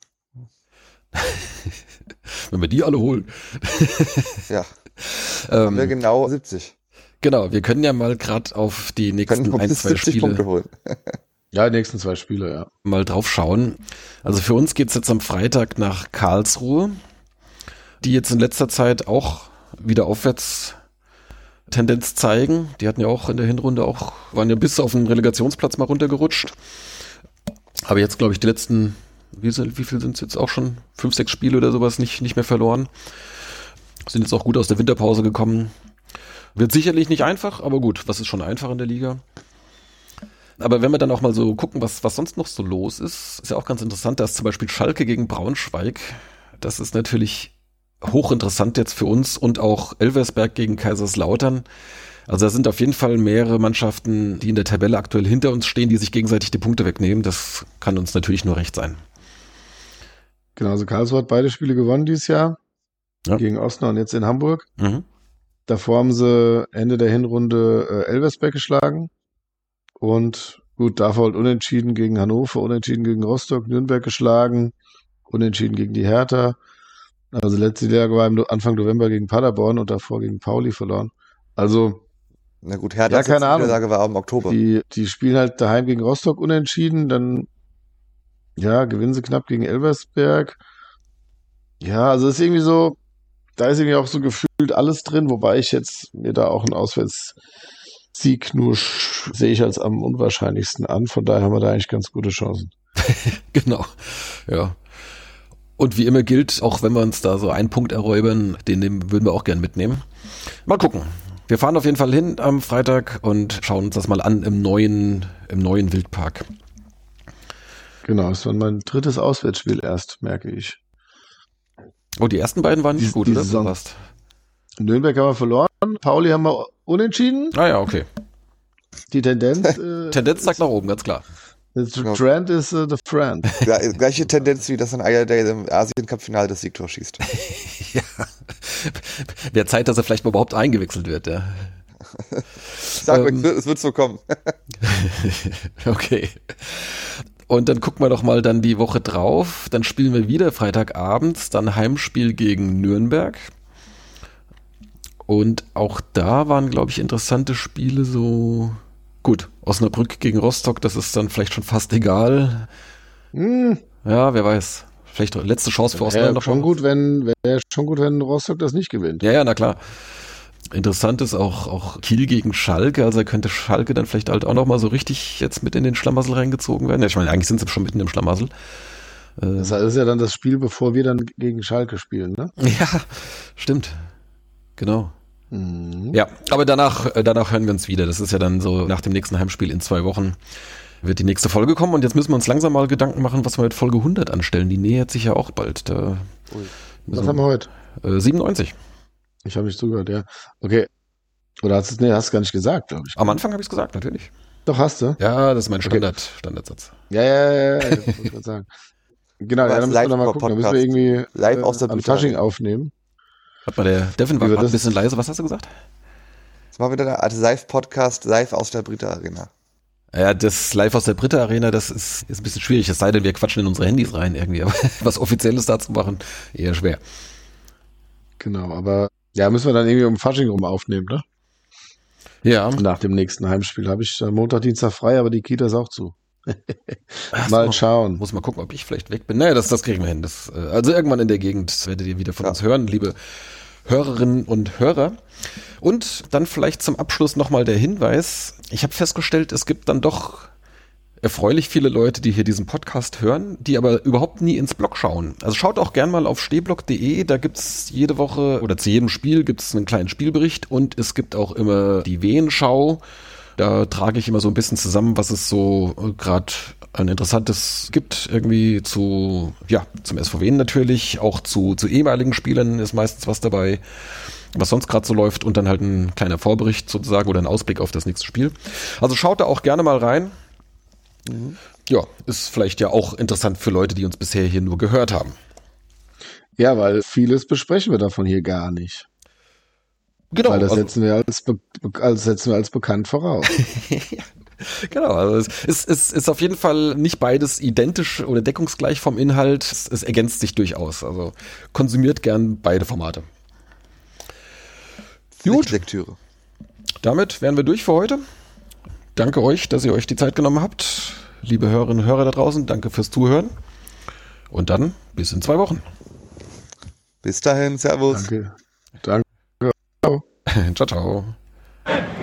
Wenn wir die alle holen. Ja, haben wir ähm, genau siebzig. genau, wir können ja mal gerade auf die Können nächsten noch ein, bis zwei siebzig Punkte Spiele holen. Ja, die nächsten zwei Spiele, ja. mal drauf schauen. Also für uns geht's jetzt am Freitag nach Karlsruhe, die jetzt in letzter Zeit auch wieder aufwärts Tendenz zeigen. Die hatten ja auch in der Hinrunde auch, waren ja bis auf den Relegationsplatz mal runtergerutscht. Aber jetzt, glaube ich, die letzten, wie, wie viel sind es jetzt auch schon? Fünf, sechs Spiele oder sowas nicht, nicht mehr verloren. Sind jetzt auch gut aus der Winterpause gekommen. Wird sicherlich nicht einfach, aber gut, was ist schon einfach in der Liga? Aber wenn wir dann auch mal so gucken, was, was sonst noch so los ist, ist ja auch ganz interessant, dass zum Beispiel Schalke gegen Braunschweig, das ist natürlich hochinteressant jetzt für uns und auch Elversberg gegen Kaiserslautern. Also da sind auf jeden Fall mehrere Mannschaften, die in der Tabelle aktuell hinter uns stehen, die sich gegenseitig die Punkte wegnehmen. Das kann uns natürlich nur recht sein. Genau, also Karlsruhe hat beide Spiele gewonnen dieses Jahr. Ja. Gegen Osnabrück und jetzt in Hamburg. Mhm. Davor haben sie Ende der Hinrunde äh, Elversberg geschlagen. Und gut, davor halt unentschieden gegen Hannover, unentschieden gegen Rostock, Nürnberg geschlagen, unentschieden gegen die Hertha. Also letzte Niederlage war im Anfang November gegen Paderborn und davor gegen Pauli verloren. Also na gut, Hertha, ja, keine Ahnung. Niederlage war im Oktober. Die, die spielen halt daheim gegen Rostock unentschieden, dann ja, gewinnen sie knapp gegen Elversberg. Ja, also ist irgendwie so, da ist irgendwie auch so gefühlt alles drin, wobei ich jetzt mir da auch einen Auswärtssieg nur sch- sehe ich als am unwahrscheinlichsten an. Von daher haben wir da eigentlich ganz gute Chancen. Genau, ja. Und wie immer gilt, auch wenn wir uns da so einen Punkt erräubern, den nehmen, würden wir auch gern mitnehmen. Mal gucken. Wir fahren auf jeden Fall hin am Freitag und schauen uns das mal an im neuen, im neuen Wildpark. Genau, es war mein drittes Auswärtsspiel erst, merke ich. Oh, die ersten beiden waren nicht die, gut, die oder? Saison. Nürnberg haben wir verloren, Pauli haben wir unentschieden. Ah ja, okay. Die Tendenz... äh, Tendenz sagt nach oben, ganz klar. The trend is uh, the friend. Ja, gleiche Tendenz wie das in Ayerdale im Asien-Cup-Finale das Siegtor schießt. Ja. Wäre Zeit, dass er vielleicht mal überhaupt eingewechselt wird, ja. Sag ähm, mir, es wird so kommen. Okay. Und dann gucken wir doch mal dann die Woche drauf. Dann spielen wir wieder Freitagabends, dann Heimspiel gegen Nürnberg. Und auch da waren, glaube ich, interessante Spiele so... Gut, Osnabrück gegen Rostock, das ist dann vielleicht schon fast egal. Hm. Ja, wer weiß. Vielleicht letzte Chance für Osnabrück. Wäre schon gut, wenn, wäre schon gut, wenn Rostock das nicht gewinnt. Ja, ja, na klar. Interessant ist auch, auch Kiel gegen Schalke, also könnte Schalke dann vielleicht halt auch nochmal so richtig jetzt mit in den Schlamassel reingezogen werden. Ja, ich meine, eigentlich sind sie schon mitten im Schlamassel. Das ist ja dann das Spiel, bevor wir dann gegen Schalke spielen, ne? Ja, stimmt. Genau. Mhm. Ja, aber danach, danach hören wir uns wieder. Das ist ja dann so nach dem nächsten Heimspiel in zwei Wochen wird die nächste Folge kommen und jetzt müssen wir uns langsam mal Gedanken machen, was wir mit Folge hundert anstellen. Die nähert sich ja auch bald. Da was haben wir heute? Äh, siebenundneunzig. Ich habe nicht zugehört, ja. Okay. Oder hast du es nee, hast gar nicht gesagt, glaube ich. Am Anfang habe ich es gesagt, natürlich. Doch, hast du? Ja, das ist mein Standard, okay. Standardsatz. Ja, ja, ja, ja, das muss ich gerade sagen. Genau, ja, dann müssen wir noch mal gucken. Dann müssen wir irgendwie live aus der am Fasching aufnehmen. Hat mal der Devin war ein bisschen leise. Was hast du gesagt? Das war wieder der Live-Podcast live aus der Britta Arena. Ja, das live aus der Britta Arena, das ist, ist ein bisschen schwierig. Es sei denn, wir quatschen in unsere Handys rein irgendwie. Aber was Offizielles dazu machen, eher schwer. Genau, aber ja, müssen wir dann irgendwie um Fasching rum aufnehmen, ne? Ja. Nach dem nächsten Heimspiel habe ich Montag, Dienstag frei, aber die Kita ist auch zu. Mal so, schauen. Muss mal gucken, ob ich vielleicht weg bin. Naja, das, das kriegen wir hin. Das, also irgendwann in der Gegend werdet ihr wieder von ja. uns hören, liebe Hörerinnen und Hörer. Und dann vielleicht zum Abschluss nochmal der Hinweis. Ich habe festgestellt, es gibt dann doch erfreulich viele Leute, die hier diesen Podcast hören, die aber überhaupt nie ins Blog schauen. Also schaut auch gern mal auf stehblog punkt de, da gibt's jede Woche oder zu jedem Spiel gibt's einen kleinen Spielbericht und es gibt auch immer die Wehenschau. Da trage ich immer so ein bisschen zusammen, was es so gerade ein Interessantes gibt, irgendwie zu, ja, zum S V Wien natürlich, auch zu, zu ehemaligen Spielern ist meistens was dabei, was sonst gerade so läuft und dann halt ein kleiner Vorbericht sozusagen oder ein Ausblick auf das nächste Spiel. Also schaut da auch gerne mal rein. Mhm. Ja, ist vielleicht ja auch interessant für Leute, die uns bisher hier nur gehört haben. Ja, weil vieles besprechen wir davon hier gar nicht. Genau. Weil das also, setzen wir als, be- also setzen wir als bekannt voraus. Genau, also es ist, es ist auf jeden Fall nicht beides identisch oder deckungsgleich vom Inhalt. Es, es ergänzt sich durchaus. Also konsumiert gern beide Formate. Gut. Lektüre. Damit wären wir durch für heute. Danke euch, dass ihr euch die Zeit genommen habt. Liebe Hörerinnen und Hörer da draußen, danke fürs Zuhören. Und dann bis in zwei Wochen. Bis dahin, Servus. Danke. Danke. Ciao, ciao.